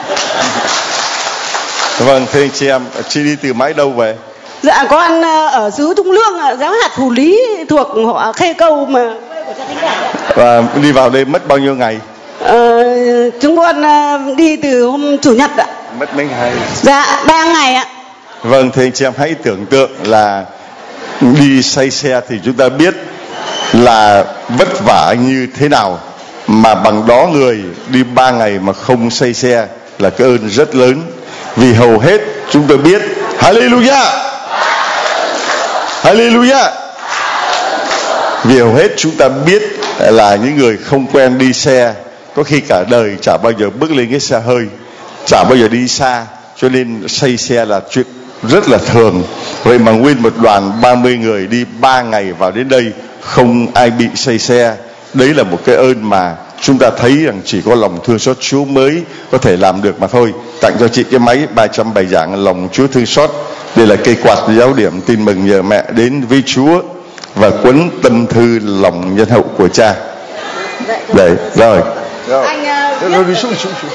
Vâng, thưa anh chị em, chị đi từ mãi đâu về? Dạ con ở xứ Trung Lương, giáo hạt Phủ Lý thuộc họ Khê Câu mà quê của cha Thánh Đạt. Và đi vào đây mất bao nhiêu ngày? Ờ, chúng con đi từ hôm Chủ nhật ạ. Mất mấy ngày? Dạ, ba ngày ạ. Vâng, thưa anh chị em hãy tưởng tượng là đi say xe thì chúng ta biết là vất vả như thế nào, mà bằng đó người đi ba ngày mà không say xe là cái ơn rất lớn. Vì hầu hết chúng tôi biết, hallelujah, hallelujah, Vì hầu hết chúng ta biết là những người không quen đi xe, có khi cả đời chả bao giờ bước lên cái xe hơi, chả bao giờ đi xa, cho nên say xe là chuyện rất là thường. Vậy mà nguyên một đoàn ba mươi người đi ba ngày vào đến đây, không ai bị say xe. Đấy là một cái ơn mà chúng ta thấy rằng chỉ có lòng thương xót Chúa mới có thể làm được mà thôi. Tặng cho chị cái máy ba trăm bài giảng lòng Chúa thương xót. Đây là cây quạt giáo điểm tin mừng nhờ mẹ đến với Chúa, và cuốn tâm thư lòng nhân hậu của cha. Đấy, rồi. Rồi, rồi, đi xuống, xuống, xuống.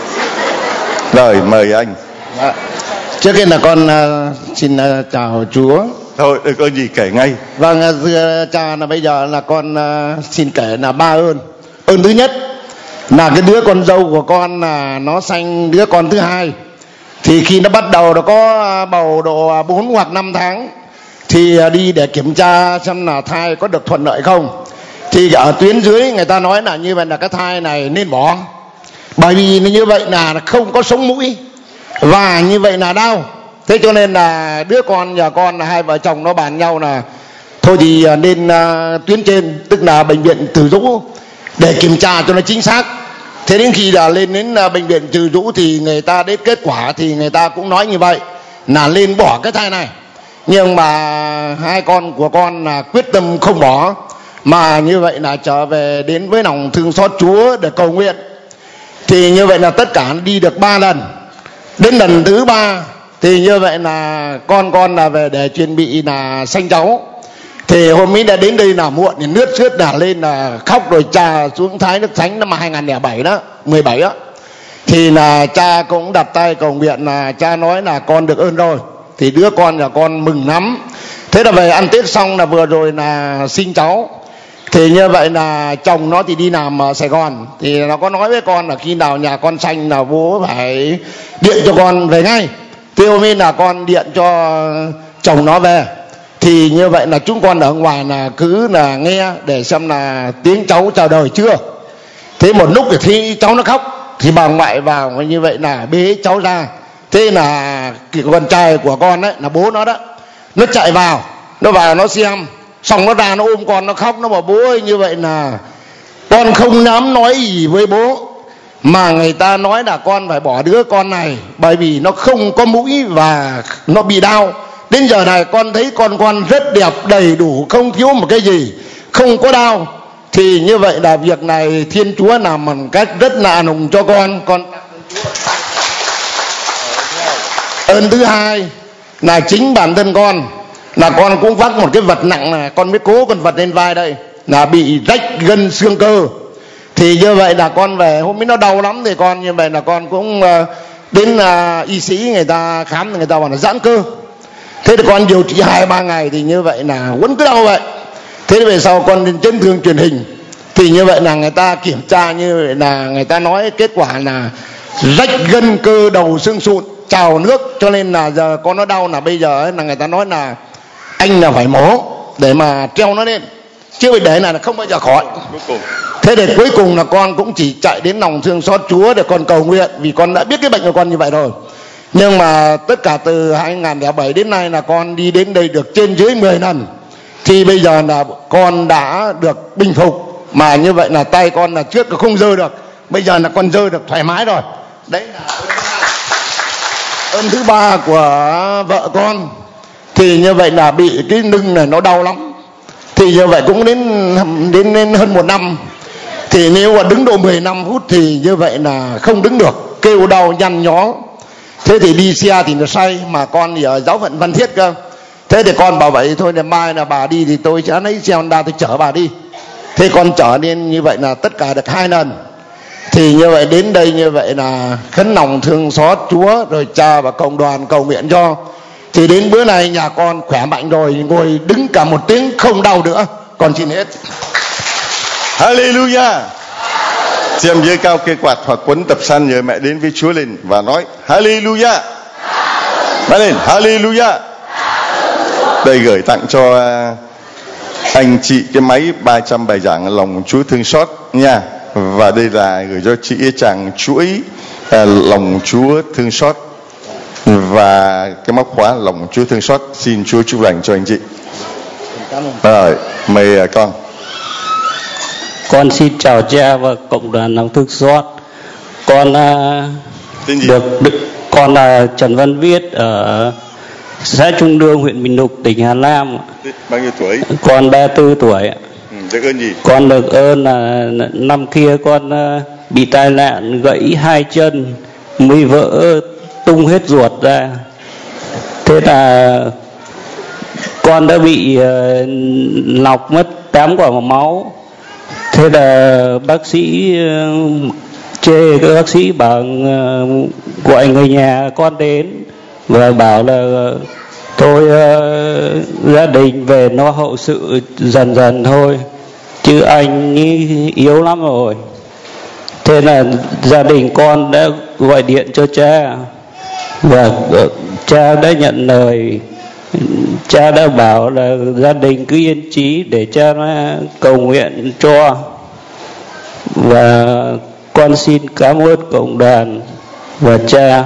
Rồi, mời anh. À, trước tiên là con uh, xin uh, chào Chúa. Thôi, đừng có gì kể ngay. Vâng, uh, cha là bây giờ là con uh, xin kể là ba ơn. Ơn thứ nhất là cái đứa con dâu của con là nó sanh đứa con thứ hai. Thì khi nó bắt đầu nó có bầu độ bốn hoặc năm tháng thì đi để kiểm tra xem là thai có được thuận lợi không. Thì ở tuyến dưới người ta nói là như vậy là cái thai này nên bỏ, bởi vì như vậy là không có sống mũi và như vậy là đau. Thế cho nên là đứa con nhà con là hai vợ chồng nó bàn nhau là thôi thì nên uh, tuyến trên, tức là bệnh viện Từ Dũ để kiểm tra cho nó chính xác. Thế đến khi là lên đến uh, bệnh viện Từ Dũ thì người ta đến kết quả thì người ta cũng nói như vậy là nên bỏ cái thai này. Nhưng mà hai con của con là quyết tâm không bỏ, mà như vậy là trở về đến với lòng thương xót Chúa để cầu nguyện. Thì như vậy là tất cả đi được ba lần. Đến lần thứ ba thì như vậy là con con là về để chuẩn bị là sanh cháu. Thì hôm ấy đã đến đây là muộn thì nước sướt đã lên là khóc rồi cha xuống Thái Nước Thánh năm hai không không bảy đó, mười bảy đó. Thì là cha cũng đặt tay cầu nguyện, là cha nói là con được ơn rồi. Thì đứa con nhà con mừng lắm. Thế là về ăn Tết xong là vừa rồi là sinh cháu. Thì như vậy là chồng nó thì đi làm ở Sài Gòn. Thì nó có nói với con là khi nào nhà con sanh là bố phải điện cho con về ngay. Thì hôm nay là con điện cho chồng nó về. Thì như vậy là chúng con ở ngoài là cứ là nghe để xem là tiếng cháu chào đời chưa. Thế một lúc thì thấy cháu nó khóc, thì bà ngoại vào như vậy là bế cháu ra. Thế là cái con trai của con ấy, là bố nó đó, nó chạy vào, nó vào nó xem, xong nó ra nó ôm con nó khóc, nó bảo bố ơi như vậy là con không dám nói gì với bố, mà người ta nói là con phải bỏ đứa con này bởi vì nó không có mũi và nó bị đau. Đến giờ này con thấy con con rất đẹp, đầy đủ, không thiếu một cái gì, không có đau. Thì như vậy là việc này Thiên Chúa làm một cách rất là an ủng cho con. Con ơn thứ hai là chính bản thân con, là con cũng vác một cái vật nặng này, con mới cố con vật lên vai đây, là bị rách gân xương cơ. Thì như vậy là con về hôm ấy nó đau lắm, thì con như vậy là con cũng đến y sĩ người ta khám, người ta bảo là giãn cơ. Thế thì con điều trị hai ba ngày thì như vậy là vẫn cứ đau vậy. Thế thì về sau con lên chấn thương truyền hình, thì như vậy là người ta kiểm tra, như vậy là người ta nói kết quả là rách gân cơ đầu xương sụn, trào nước, cho nên là giờ con nó đau, là bây giờ ấy, là người ta nói là anh là phải mổ để mà treo nó lên, chứ vì để là không bao giờ khỏi. Thế thì cuối cùng là con cũng chỉ chạy đến lòng thương xót Chúa để con cầu nguyện, vì con đã biết cái bệnh của con như vậy rồi. Nhưng mà tất cả từ hai không không bảy đến nay là con đi đến đây được trên dưới mười lần. Thì bây giờ là con đã được bình phục, mà như vậy là tay con là trước là không giơ được, bây giờ là con giơ được thoải mái rồi. Đấy là ơn thứ ba của vợ con. Thì như vậy là bị cái lưng này nó đau lắm. Thì như vậy cũng đến đến, đến hơn một năm. Thì nếu mà đứng độ mười lăm phút thì như vậy là không đứng được, kêu đau nhăn nhó. Thế thì đi xe thì nó say, mà con thì ở giáo phận Văn Thiết cơ. Thế thì con bảo vậy thôi, là mai là bà đi thì tôi sẽ lấy xe Honda tôi chở bà đi. Thế con chở nên như vậy là tất cả được hai lần. Thì như vậy đến đây như vậy là khấn lòng thương xót Chúa, rồi cha và cộng đoàn cầu nguyện cho. Thì đến bữa này nhà con khỏe mạnh rồi, ngồi đứng cả một tiếng không đau nữa. Con xin hết. Hallelujah. Chị em giơ cao cây quạt hoặc quấn tập san nhờ mẹ đến với Chúa lên và nói Hallelujah. Nói lên Hallelujah. Đây gửi tặng cho anh chị cái máy ba trăm bài giảng lòng Chúa thương xót nha. Và đây là gửi cho chị chàng chuỗi à, lòng Chúa thương xót, và cái móc khóa lòng Chúa thương xót. Xin Chúa chúc lành cho anh chị. Rồi, mời con. Con xin chào cha và cộng đoàn lòng thương xót. Con uh, được, được con là Trần Văn Viết ở xã Trung Lương, huyện Bình Lục, tỉnh Hà Nam. Bao nhiêu tuổi? Con ba mươi tư tuổi. Ừ, được ơn gì? Con được ơn là năm kia con uh, bị tai nạn gãy hai chân, mới vỡ tung hết ruột ra. Thế là con đã bị uh, lọc mất tám quả máu. Thế là bác sĩ uh, chê, các bác sĩ bảo uh, gọi người nhà con đến và bảo là uh, thôi uh, gia đình về nó hậu sự dần dần thôi, chứ anh yếu lắm rồi. Thế là gia đình con đã gọi điện cho cha và uh, cha đã nhận lời. Cha đã bảo là gia đình cứ yên trí để cha cầu nguyện cho. Và con xin cảm ơn cộng đoàn và cha.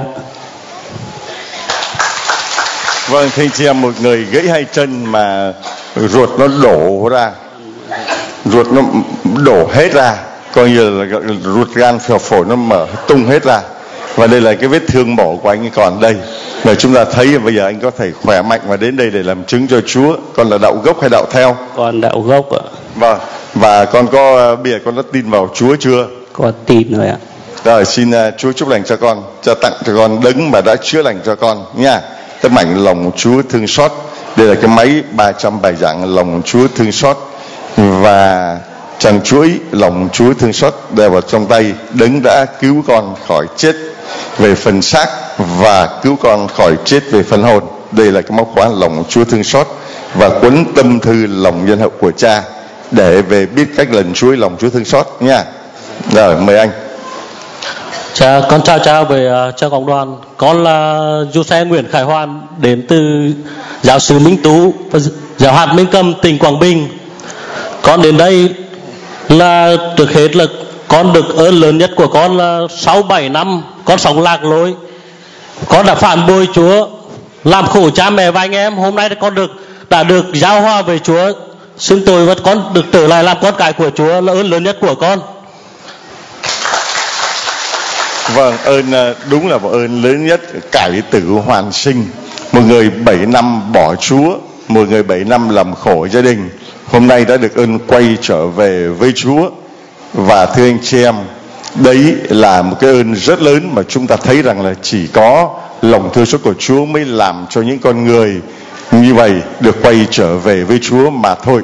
Vâng, thưa chị em, một người gãy hai chân mà ruột nó đổ ra, ruột nó đổ hết ra, coi như là ruột gan phèo phổi nó mở tung hết ra. Và đây là cái vết thương mổ của anh ấy còn đây. Và chúng ta thấy bây giờ anh có thể khỏe mạnh và đến đây để làm chứng cho Chúa. Con là đạo gốc hay đạo theo? Con đạo gốc ạ. Vâng. Và con có bây giờ con đã tin vào Chúa chưa? Con tin rồi ạ. Rồi xin uh, Chúa chúc lành cho con, cho tặng cho con đấng mà đã chữa lành cho con nha. Tấm ảnh lòng Chúa thương xót. Đây là cái máy ba trăm bài giảng lòng Chúa thương xót và tràng chuỗi lòng Chúa thương xót đeo vào trong tay. Đấng đã cứu con khỏi chết về phần xác và cứu con khỏi chết về phần hồn. Đây là cái móc khóa lòng Chúa thương xót và cuốn tâm thư lòng nhân hậu của cha để về biết cách lần chuỗi lòng Chúa thương xót nha. Rồi mời anh. Cha, con chào cha về uh, cha cộng đoàn. Con là Giuse Nguyễn Khải Hoàn, đến từ giáo sứ Minh Tú, giáo hạt Minh Cầm, tỉnh Quảng Bình. Con đến đây là trước hết là con được ơn lớn nhất của con là sáu bảy năm con sống lạc lối. Con đã phản bội Chúa, làm khổ cha mẹ và anh em. Hôm nay con được đã được giao hòa với Chúa, xưng tội và con được trở lại làm con cái của Chúa là ơn lớn nhất của con. Vâng, ơn đúng là một ơn lớn nhất, cải tử hoàn sinh. Một người bảy năm bỏ Chúa, một người bảy năm làm khổ gia đình, hôm nay đã được ơn quay trở về với Chúa. Và thưa anh chị em, đấy là một cái ơn rất lớn mà chúng ta thấy rằng là chỉ có lòng thương xót của Chúa mới làm cho những con người như vậy được quay trở về với Chúa mà thôi.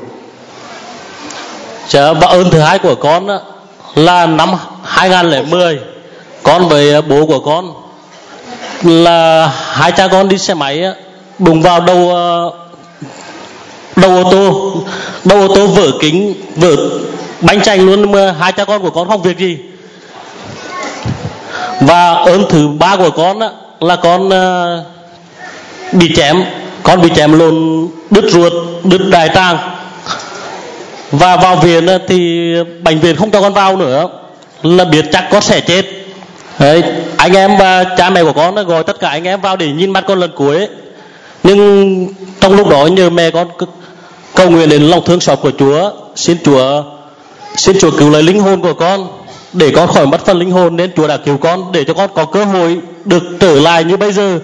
Dạ, và ơn thứ hai của con là năm hai không không không, con với bố của con là hai cha con đi xe máy đụng vào đầu đầu ô tô, đầu ô tô vỡ kính, vỡ bánh chành luôn, mà hai cha con của con không việc gì. Và ơn thứ ba của con là con bị chém, con bị chém lồn đứt ruột, đứt đại tràng. Và vào viện thì bệnh viện không cho con vào nữa, là biết chắc con sẽ chết. Đấy, anh em và cha mẹ của con gọi tất cả anh em vào để nhìn mắt con lần cuối. Nhưng trong lúc đó nhờ mẹ con cầu nguyện đến lòng thương xót của Chúa, xin Chúa xin Chúa cứu lấy linh hồn của con để con khỏi mất phần linh hồn, nên Chúa đã cứu con để cho con có cơ hội được trở lại như bây giờ.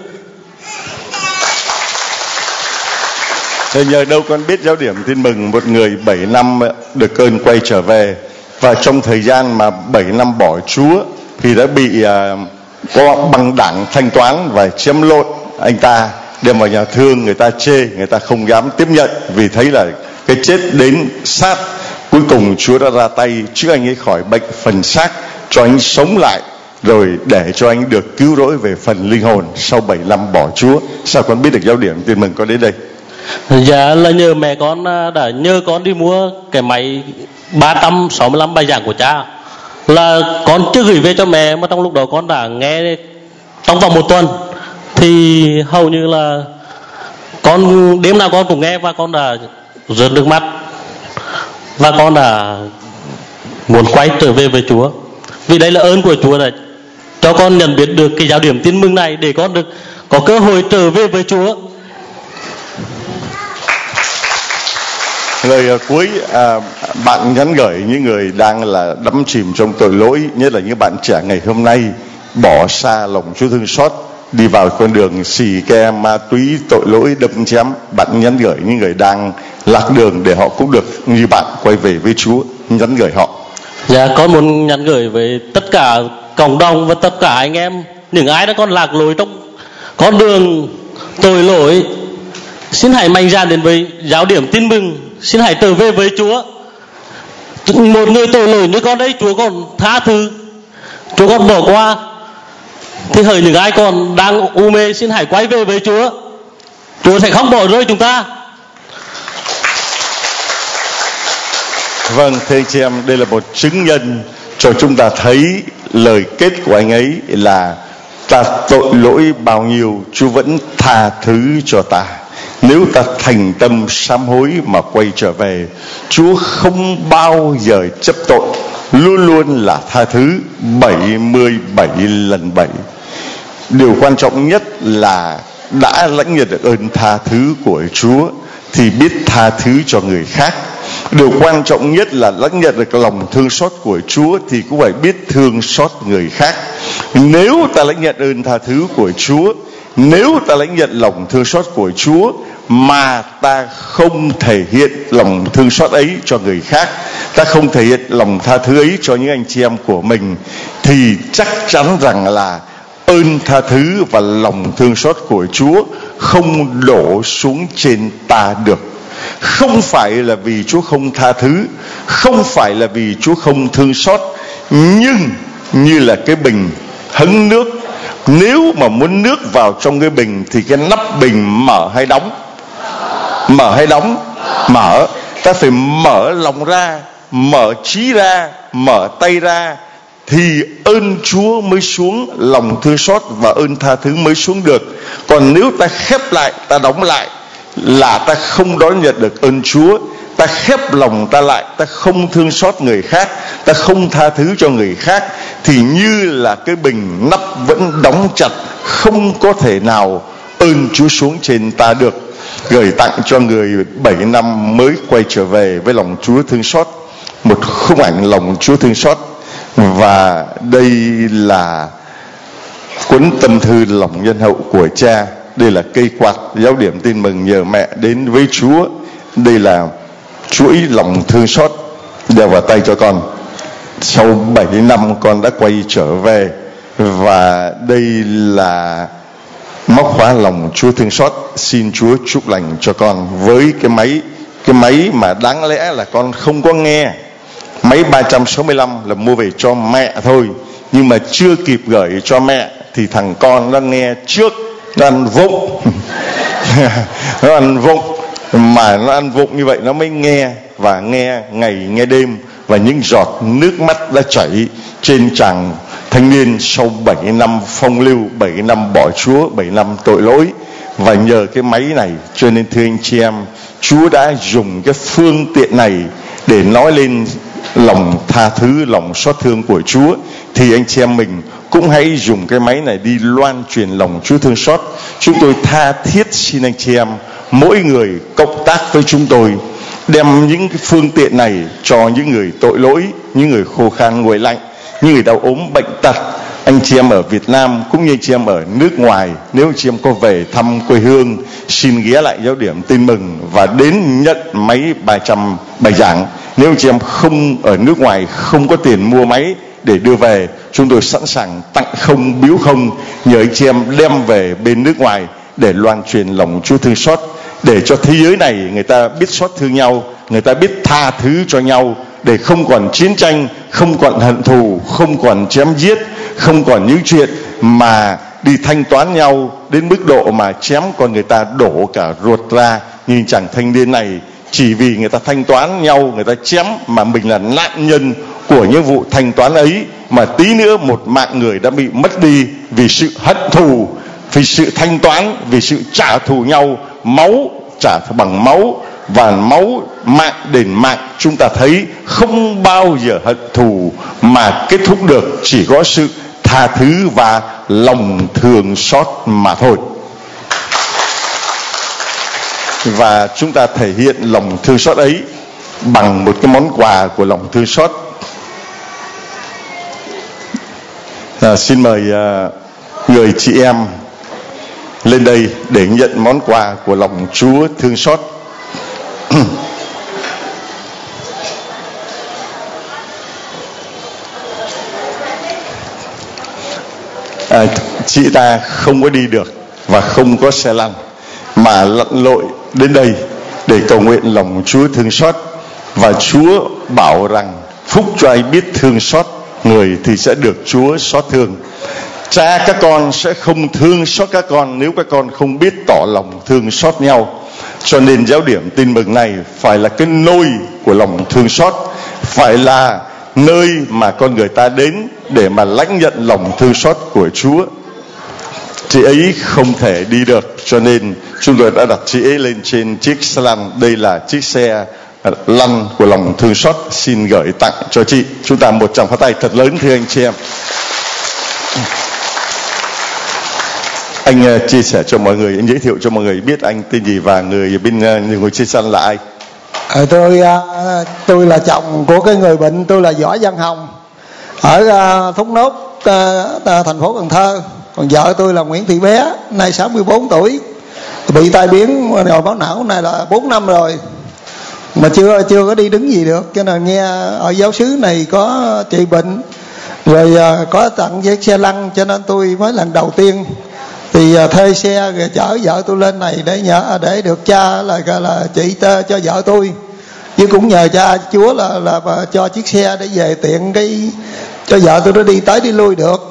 Rồi nhờ đâu con biết giáo điểm tin mừng một người bảy năm được ơn quay trở về, và trong thời gian mà bảy năm bỏ Chúa thì đã bị uh, có băng đảng thanh toán và chém lộn anh ta, đem vào nhà thương, người ta chê, người ta không dám tiếp nhận vì thấy là cái chết đến sát. Cuối cùng Chúa đã ra tay chữa anh ấy khỏi bệnh phần xác, cho anh sống lại, rồi để cho anh được cứu rỗi về phần linh hồn sau bảy năm bỏ Chúa. Sao con biết được giáo điểm tin mừng con đến đây? Dạ là nhờ mẹ con đã nhờ con đi mua cái máy ba trăm sáu mươi lăm bài giảng của cha, là con chưa gửi về cho mẹ, mà trong lúc đó con đã nghe trong vòng một tuần thì hầu như là con đêm nào con cũng nghe, và con đã rớt nước mắt và con đã muốn quay trở về với Chúa. Vì đây là ơn của Chúa đã cho con nhận biết được cái giáo điểm tin mừng này để con được có cơ hội trở về với Chúa. Lời uh, cuối uh, bạn nhắn gửi những người đang là đắm chìm trong tội lỗi, nhất là những bạn trẻ ngày hôm nay bỏ xa lòng Chúa thương xót, đi vào con đường xì ke ma túy, tội lỗi, đâm chém. Bạn nhắn gửi những người đang lạc đường để họ cũng được như bạn quay về với Chúa, nhắn gửi họ. Dạ, con muốn nhắn gửi với tất cả cộng đồng và tất cả anh em, những ai đã còn lạc lối trong con đường tội lỗi, xin hãy mạnh dạn đến với giáo điểm tin mừng, xin hãy trở về với Chúa. Một người tội lỗi như con đây, Chúa còn tha thứ, Chúa còn bỏ qua. Thì hỡi những ai còn đang u mê, xin hãy quay về với Chúa, Chúa sẽ không bỏ rơi chúng ta. Vâng, thưa anh chị em, đây là một chứng nhân cho chúng ta thấy lời kết của anh ấy là ta tội lỗi bao nhiêu, Chúa vẫn tha thứ cho ta. Nếu ta thành tâm sám hối mà quay trở về, Chúa không bao giờ chấp tội, luôn luôn là tha thứ bảy mươi bảy lần bảy. Điều quan trọng nhất là đã lãnh nhận được ơn tha thứ của Chúa thì biết tha thứ cho người khác. Điều quan trọng nhất là lãnh nhận được lòng thương xót của Chúa thì cũng phải biết thương xót người khác. Nếu ta lãnh nhận ơn tha thứ của Chúa, nếu ta lãnh nhận lòng thương xót của Chúa mà ta không thể hiện lòng thương xót ấy cho người khác, ta không thể hiện lòng tha thứ ấy cho những anh chị em của mình, thì chắc chắn rằng là ơn tha thứ và lòng thương xót của Chúa không đổ xuống trên ta được. Không phải là vì Chúa không tha thứ, không phải là vì Chúa không thương xót, nhưng như là cái bình hứng nước, nếu mà muốn nước vào trong cái bình thì cái nắp bình mở hay đóng? Mở hay đóng? Mở. Ta phải mở lòng ra, mở trí ra, mở tay ra, thì ơn Chúa mới xuống, lòng thương xót và ơn tha thứ mới xuống được. Còn nếu ta khép lại, ta đóng lại, là ta không đón nhận được ơn Chúa. Ta khép lòng ta lại, ta không thương xót người khác, ta không tha thứ cho người khác, thì như là cái bình nắp vẫn đóng chặt, không có thể nào ơn Chúa xuống trên ta được. Gửi tặng cho người bảy năm mới quay trở về với lòng Chúa thương xót một khung ảnh lòng Chúa thương xót. Và đây là cuốn tâm thư lòng nhân hậu của cha. Đây là cây quạt giáo điểm tin mừng nhờ mẹ đến với Chúa. Đây là chuỗi lòng thương xót đeo vào tay cho con. Sau bảy năm con đã quay trở về, và đây là móc khóa lòng Chúa thương xót. Xin Chúa chúc lành cho con với cái máy cái máy mà đáng lẽ là con không có nghe. Máy ba trăm sáu mươi lăm là mua về cho mẹ thôi, nhưng mà chưa kịp gửi cho mẹ thì thằng con nó nghe trước, nó ăn vụng nó ăn vụng mà nó ăn vụng như vậy nó mới nghe, và nghe ngày nghe đêm, và những giọt nước mắt đã chảy trên trán thanh niên sau bảy năm phong lưu, bảy năm bỏ Chúa, bảy năm tội lỗi. Và nhờ cái máy này cho nên thưa anh chị em, Chúa đã dùng cái phương tiện này để nói lên lòng tha thứ, lòng xót thương của Chúa. Thì anh chị em mình cũng hãy dùng cái máy này đi loan truyền lòng Chúa thương xót. Chúng tôi tha thiết xin anh chị em mỗi người cộng tác với chúng tôi, đem những cái phương tiện này cho những người tội lỗi, những người khô khan nguội lạnh, những người đau ốm bệnh tật, anh chị em ở Việt Nam cũng như anh chị em ở nước ngoài. Nếu anh chị em có về thăm quê hương, xin ghé lại giáo điểm tin mừng và đến nhận máy ba trăm bài giảng. Nếu anh chị em không ở nước ngoài, không có tiền mua máy để đưa về, chúng tôi sẵn sàng tặng không, biếu không, nhờ anh chị em đem về bên nước ngoài để loan truyền lòng Chúa thương xót, để cho thế giới này người ta biết xót thương nhau, người ta biết tha thứ cho nhau, để không còn chiến tranh, không còn hận thù, không còn chém giết, không còn những chuyện mà đi thanh toán nhau đến mức độ mà chém còn người ta đổ cả ruột ra. Nhưng chẳng thanh niên này chỉ vì người ta thanh toán nhau, người ta chém, mà mình là nạn nhân của những vụ thanh toán ấy, mà tí nữa một mạng người đã bị mất đi vì sự hận thù, vì sự thanh toán, vì sự trả thù nhau. Máu trả bằng máu, và máu mạng đền mạng. Chúng ta thấy không bao giờ hận thù mà kết thúc được, chỉ có sự tha thứ và lòng thương xót mà thôi. và chúng ta thể hiện lòng thương xót ấy bằng một cái món quà của lòng thương xót. À, xin mời à, người chị em lên đây để nhận món quà của lòng Chúa thương xót. À, chị ta không có đi được và không có xe lăn mà lặn lội đến đây để cầu nguyện lòng Chúa thương xót, và Chúa bảo rằng phúc cho ai biết thương xót người thì sẽ được Chúa xót thương. Cha các con sẽ không thương xót các con nếu các con không biết tỏ lòng thương xót nhau. Cho nên giáo điểm tin mừng này phải là cái nôi của lòng thương xót, phải là nơi mà con người ta đến để mà lãnh nhận lòng thương xót của Chúa. Chị ấy không thể đi được, cho nên chúng tôi đã đặt chị ấy lên trên chiếc xe lăn. Đây là chiếc xe lăn của lòng thương xót, xin gửi tặng cho chị. Chúng ta một tràng pháo tay thật lớn thưa anh chị em. Anh uh, chia sẻ cho mọi người, anh giới thiệu cho mọi người biết anh tên gì và người bên uh, người ngồi trên xe lăn là ai. À, tôi uh, tôi là chồng của cái người bệnh, tôi là Võ Văn Hồng ở uh, Thốt Nốt, uh, thành phố Cần Thơ. Còn vợ tôi là Nguyễn Thị Bé, nay sáu mươi bốn tuổi, bị tai biến nhồi máu não này là bốn năm rồi mà chưa chưa có đi đứng gì được. Cho nên nghe ở giáo xứ này có trị bệnh rồi uh, có tặng chiếc xe lăn, cho nên tôi mới lần đầu tiên thì uh, thuê xe rồi chở vợ tôi lên này để nhờ để được cha là là chị tơ cho vợ tôi, chứ cũng nhờ cha Chúa là là cho chiếc xe để về tiện cái cho vợ tôi nó đi tới đi lui được.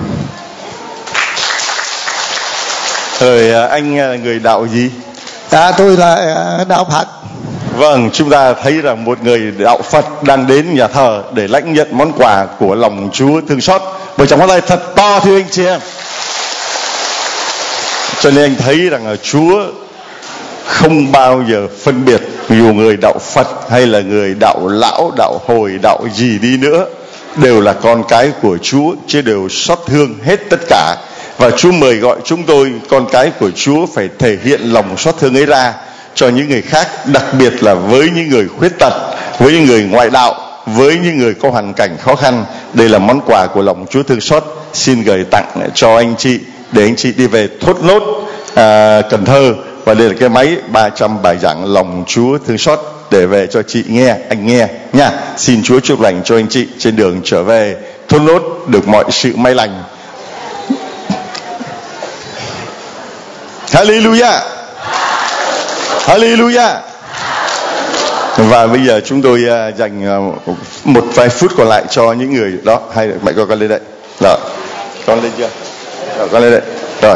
Rồi anh người đạo gì? À, tôi là đạo Phật. Vâng, chúng ta thấy rằng một người đạo Phật đang đến nhà thờ để lãnh nhận món quà của lòng Chúa thương xót. Một tràng pháo tay thật to thưa anh chị em. Cho nên anh thấy rằng là Chúa không bao giờ phân biệt dù người đạo Phật hay là người đạo lão, đạo hồi, đạo gì đi nữa, đều là con cái của Chúa, chứ đều xót thương hết tất cả. Và Chúa mời gọi chúng tôi, con cái của Chúa, phải thể hiện lòng xót thương ấy ra cho những người khác, đặc biệt là với những người khuyết tật, với những người ngoại đạo, với những người có hoàn cảnh khó khăn. Đây là món quà của lòng Chúa thương xót, xin gửi tặng cho anh chị để anh chị đi về Thốt Nốt, à, Cần Thơ. Và đây là cái máy ba trăm bài giảng lòng Chúa thương xót để về cho chị nghe, anh nghe nha. Xin Chúa chúc lành cho anh chị trên đường trở về Thốt Nốt được mọi sự may lành. Hallelujah, Hallelujah. Và bây giờ chúng tôi uh, dành uh, một vài phút còn lại cho những người đó. Hay mẹ con con lên đây. Rồi, con lên chưa? Rồi, con lên đây. Rồi,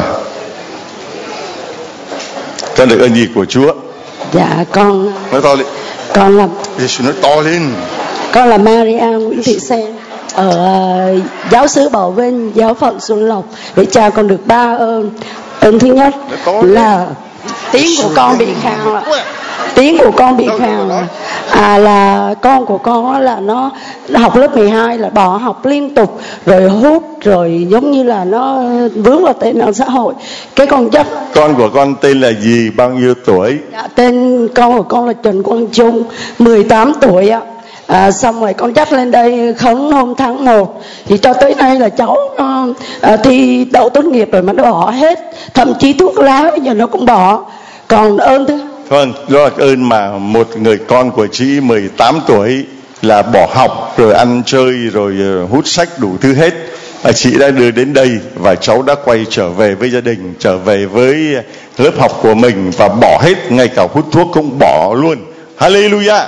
con được ơn gì của Chúa? Dạ con nói to lên. Con là Giê-xu nói to lên. Con là Maria Nguyễn Thị Sen ở uh, giáo xứ Bảo Vinh, giáo phận Xuân Lộc. Để cha con được ba ơn. Ơn thứ nhất là tiếng của con bị khàn, là tiếng của con bị khàn là, à, là con của con là nó học lớp mười hai là bỏ học liên tục, rồi hút, rồi giống như là nó vướng vào tệ nạn xã hội. Cái con chắc con của con tên là gì, bao nhiêu tuổi? Dạ, tên con của con là Trần Quang Trung, mười tám tuổi ạ. À, xong rồi con dắt lên đây khấn hôm tháng một thì cho tới nay là cháu nó à, thi đậu tốt nghiệp rồi mà nó bỏ hết, thậm chí thuốc lá bây giờ nó cũng bỏ. Còn ơn thứ vâng, đó là ơn mà một người con của chị mười tám tuổi là bỏ học rồi ăn chơi rồi hút sách đủ thứ hết, à, chị đã đưa đến đây và cháu đã quay trở về với gia đình, trở về với lớp học của mình và bỏ hết, ngay cả hút thuốc cũng bỏ luôn. Hallelujah.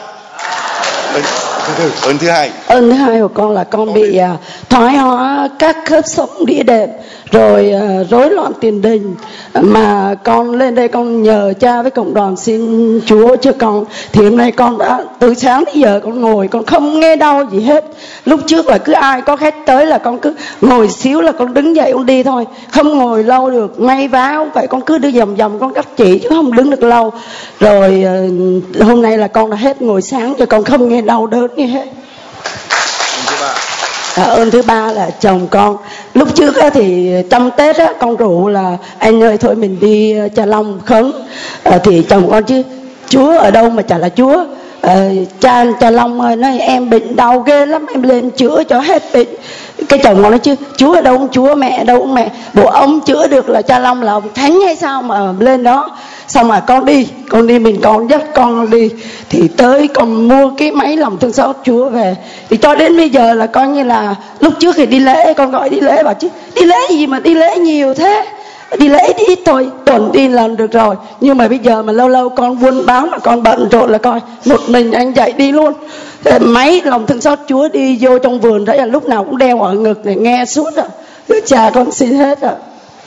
Ơn thứ hai ơn thứ hai của con là con bị uh, thoái hóa các khớp sống đĩa đệm, rồi uh, rối loạn tiền đình, mà con lên đây con nhờ cha với cộng đoàn xin Chúa cho con. Thì hôm nay con đã từ sáng đến giờ con ngồi con không nghe đau gì hết. Lúc trước là cứ ai có khách tới là con cứ ngồi xíu là con đứng dậy con đi thôi, không ngồi lâu được. May vá không phải, con cứ đưa vòng vòng con cắt chỉ chứ không đứng được lâu. Rồi uh, hôm nay là con đã hết ngồi sáng cho con không nghe đau đớn gì hết. À, ơn thứ ba là chồng con. Lúc trước á, thì trong Tết á, con rủ là anh ơi thôi mình đi Cha Long khấn. À, thì chồng con chứ Chúa ở đâu mà chả là Chúa. À, cha Cha Long ơi, nói em bệnh đau ghê lắm, em lên chữa cho hết bệnh. Cái chồng con nói chứ Chúa ở đâu ông Chúa, mẹ ở đâu ông mẹ, bộ ông chữa được là Cha Long là ông thánh hay sao mà lên đó. Xong rồi con đi con đi mình con dắt con đi thì tới con mua cái máy lòng thương xót Chúa về. Thì cho đến bây giờ là coi như là lúc trước thì đi lễ, con gọi đi lễ bảo chứ đi lễ gì mà đi lễ nhiều thế, đi lễ đi ít thôi, tuần đi lần được rồi. Nhưng mà bây giờ mà lâu lâu con buôn bán mà con bận rộn là coi một mình anh dậy đi luôn. Máy lòng thương xót Chúa đi vô trong vườn đấy là lúc nào cũng đeo ở ngực để nghe suốt rồi. Cha con xin hết rồi.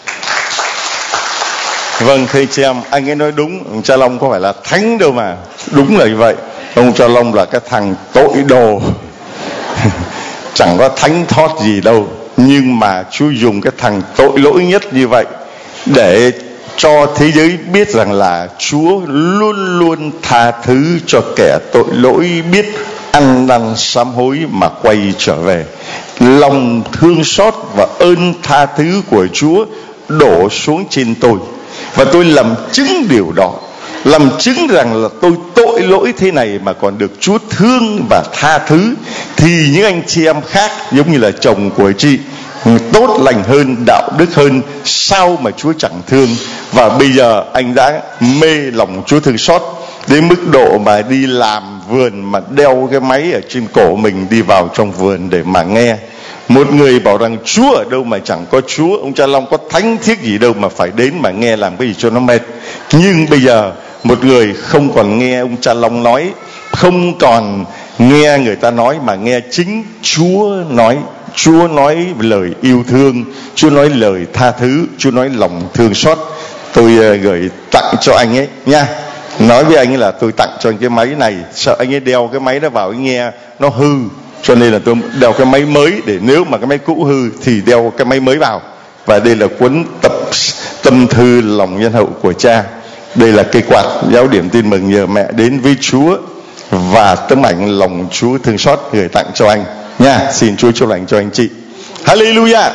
Vâng thưa chị em, anh ấy nói đúng, ông Cha Long có phải là thánh đâu mà. Đúng là như vậy. Ông Cha Long là cái thằng tội đồ. Chẳng có thánh thót gì đâu. Nhưng mà Chúa dùng cái thằng tội lỗi nhất như vậy để cho thế giới biết rằng là Chúa luôn luôn tha thứ cho kẻ tội lỗi, biết ăn năn sám hối mà quay trở về. Lòng thương xót và ơn tha thứ của Chúa đổ xuống trên tôi, và tôi làm chứng điều đó, làm chứng rằng là tôi tội lỗi thế này mà còn được Chúa thương và tha thứ. Thì những anh chị em khác giống như là chồng của chị, tốt lành hơn, đạo đức hơn, sao mà Chúa chẳng thương. Và bây giờ anh đã mê lòng Chúa thương xót đến mức độ mà đi làm vườn mà đeo cái máy ở trên cổ mình đi vào trong vườn để mà nghe. Một người bảo rằng Chúa ở đâu mà chẳng có Chúa, ông Cha Long có thánh thiết gì đâu mà phải đến mà nghe làm cái gì cho nó mệt. Nhưng bây giờ một người không còn nghe ông Cha Long nói, không còn nghe người ta nói, mà nghe chính Chúa nói. Chúa nói lời yêu thương, Chúa nói lời tha thứ, Chúa nói lòng thương xót. Tôi gửi tặng cho anh ấy nha. Nói với anh ấy là tôi tặng cho anh cái máy này, sợ anh ấy đeo cái máy đó vào anh nghe nó hư, cho nên là tôi đeo cái máy mới, để nếu mà cái máy cũ hư thì đeo cái máy mới vào. Và đây là cuốn tập tâm thư lòng nhân hậu của cha. Đây là cây quạt giáo điểm tin mừng nhờ mẹ đến với Chúa, và tấm ảnh lòng Chúa thương xót gửi tặng cho anh nha. Xin Chúa chúc lành cho anh chị. Hallelujah.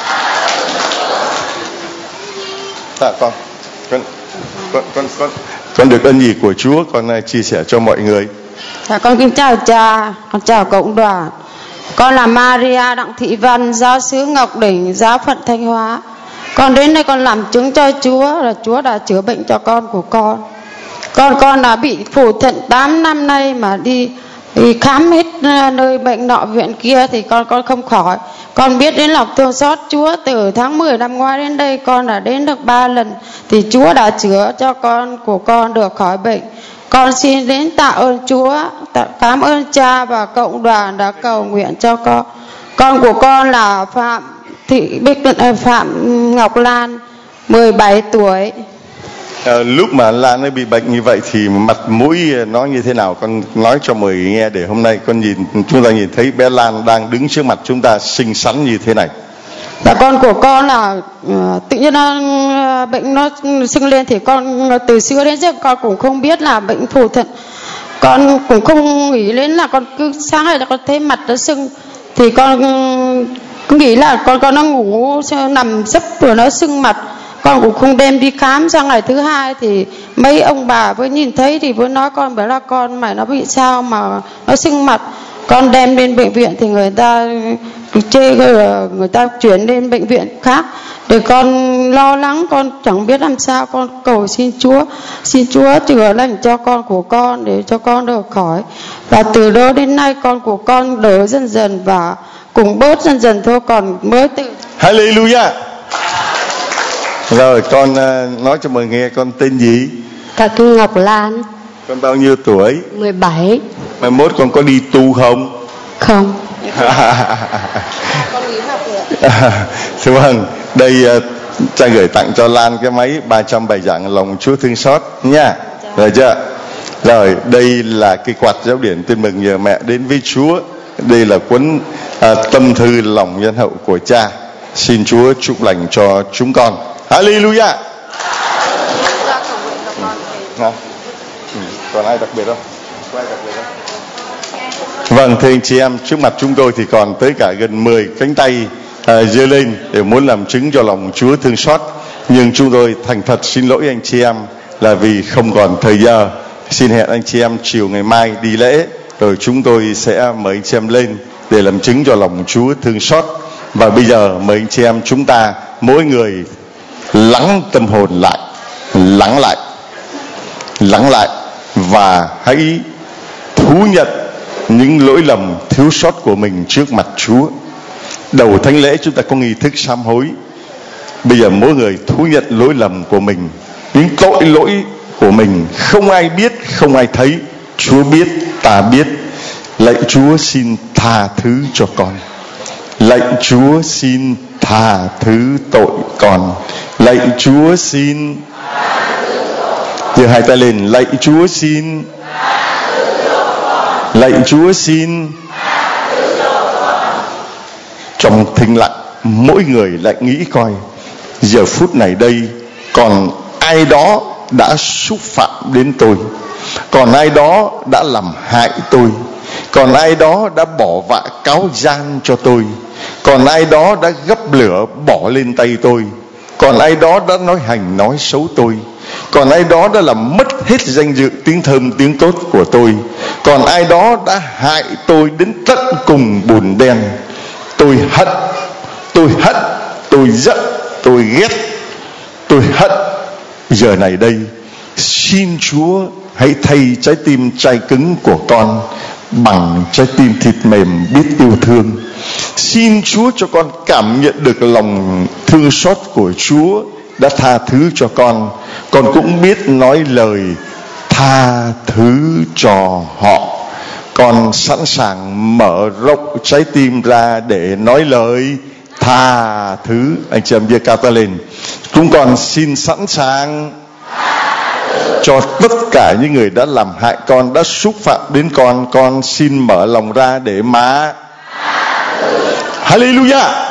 Dạ con con con con con con được ơn gì của Chúa con chia sẻ cho mọi người. Dạ con kính chào cha, con chào cộng đoàn. Con là Maria Đặng Thị Vân, giáo xứ Ngọc Đỉnh, giáo phận Thanh Hóa. Con đến đây con làm chứng cho Chúa là Chúa đã chữa bệnh cho con của con. Con con đã bị phù thận tám năm nay mà đi đi khám hết nơi bệnh nọ viện kia thì con con không khỏi. Con biết đến lòng thương xót Chúa từ tháng mười năm ngoái đến đây, con đã đến được ba lần thì Chúa đã chữa cho con của con được khỏi bệnh. Con xin đến tạ ơn Chúa, tạ, cảm ơn cha và cộng đoàn đã cầu nguyện cho con. Con của con là Phạm Thị Bích Phạm Ngọc Lan, mười bảy tuổi. À, lúc mà Lan ấy bị bệnh như vậy thì mặt mũi nó như thế nào, con nói cho mọi người nghe để hôm nay con nhìn chúng ta nhìn thấy bé Lan đang đứng trước mặt chúng ta xinh xắn như thế này. Dạ con của con là uh, tự nhiên nó uh, bệnh nó sưng lên thì con uh, từ xưa đến giờ con cũng không biết là bệnh phù thận. Con cũng không nghĩ đến là con cứ sáng ngày là con thấy mặt nó sưng thì con uh, cứ nghĩ là con con nó ngủ nằm giấc rồi nó sưng mặt. Con cũng không đem đi khám. Sang ngày thứ hai thì mấy ông bà với nhìn thấy thì với nói con bảo là con mày nó bị sao mà nó sưng mặt. Con đem lên bệnh viện thì người ta chê, người ta chuyển lên bệnh viện khác. Để con lo lắng, con chẳng biết làm sao. Con cầu xin Chúa, xin Chúa chữa lành cho con của con để cho con được khỏi. Và từ đó đến nay con của con đỡ dần dần và cũng bớt dần dần thôi. Còn mới từ Hallelujah. Rồi con uh, nói cho mọi người nghe con tên gì? Tạ Kim Ngọc Lan. Con bao nhiêu tuổi? mười bảy. Mai mốt con có đi tu không? Không. Con nghỉ học rồi. Thưa vâng, đây uh, cha gửi tặng cho Lan cái máy ba trăm bài giảng lòng Chúa thương xót nha. Rồi chưa? Rồi đây là cái quạt giáo điển tin mừng nhờ mẹ đến với Chúa. Đây là cuốn uh, tâm thư lòng nhân hậu của cha. Xin Chúa chúc lành cho chúng con. Hallelujah. Ừ. Ừ. Còn ai đặc biệt không? Có ai đặc biệt không? Vâng, thưa anh chị em, trước mặt chúng tôi thì còn tới cả gần mười cánh tay uh, giơ lên để muốn làm chứng cho lòng Chúa thương xót. Nhưng chúng tôi thành thật xin lỗi anh chị em là vì không còn thời giờ. Xin hẹn anh chị em chiều ngày mai đi lễ, rồi chúng tôi sẽ mời anh chị em lên để làm chứng cho lòng Chúa thương xót. Và bây giờ mời anh chị em chúng ta mỗi người lắng tâm hồn lại, lắng lại, lắng lại và hãy thú nhận những lỗi lầm thiếu sót của mình trước mặt Chúa. Đầu thánh lễ chúng ta có nghi thức sám hối. Bây giờ mỗi người thú nhận lỗi lầm của mình, những tội lỗi của mình không ai biết, không ai thấy. Chúa biết, ta biết. Lạy Chúa xin tha thứ cho con. Lạy Chúa xin tha thứ tội con. Lạy Chúa xin giơ hai tay lên. Lạy Chúa xin, lạy Chúa xin. Trong thinh lặng, mỗi người lại nghĩ coi, giờ phút này đây còn ai đó đã xúc phạm đến tôi, còn ai đó đã làm hại tôi, còn ai đó đã bỏ vạ cáo gian cho tôi, còn ai đó đã gấp lửa bỏ lên tay tôi, còn ai đó đã nói hành nói xấu tôi, còn ai đó đã làm mất hết danh dự tiếng thơm tiếng tốt của tôi, còn ai đó đã hại tôi đến tận cùng bùn đen. Tôi hận, tôi hận, tôi giận, tôi ghét, tôi hận. Giờ này đây, xin Chúa hãy thay trái tim chai cứng của con bằng trái tim thịt mềm biết yêu thương. Xin Chúa cho con cảm nhận được lòng thương xót của Chúa đã tha thứ cho con. Con cũng biết nói lời tha thứ cho họ. Con sẵn sàng mở rộng trái tim ra để nói lời tha thứ. Anh chị em giơ cao tay lên. Chúng con xin sẵn sàng cho tất cả những người đã làm hại con, đã xúc phạm đến con. Con xin mở lòng ra để mà Hallelujah.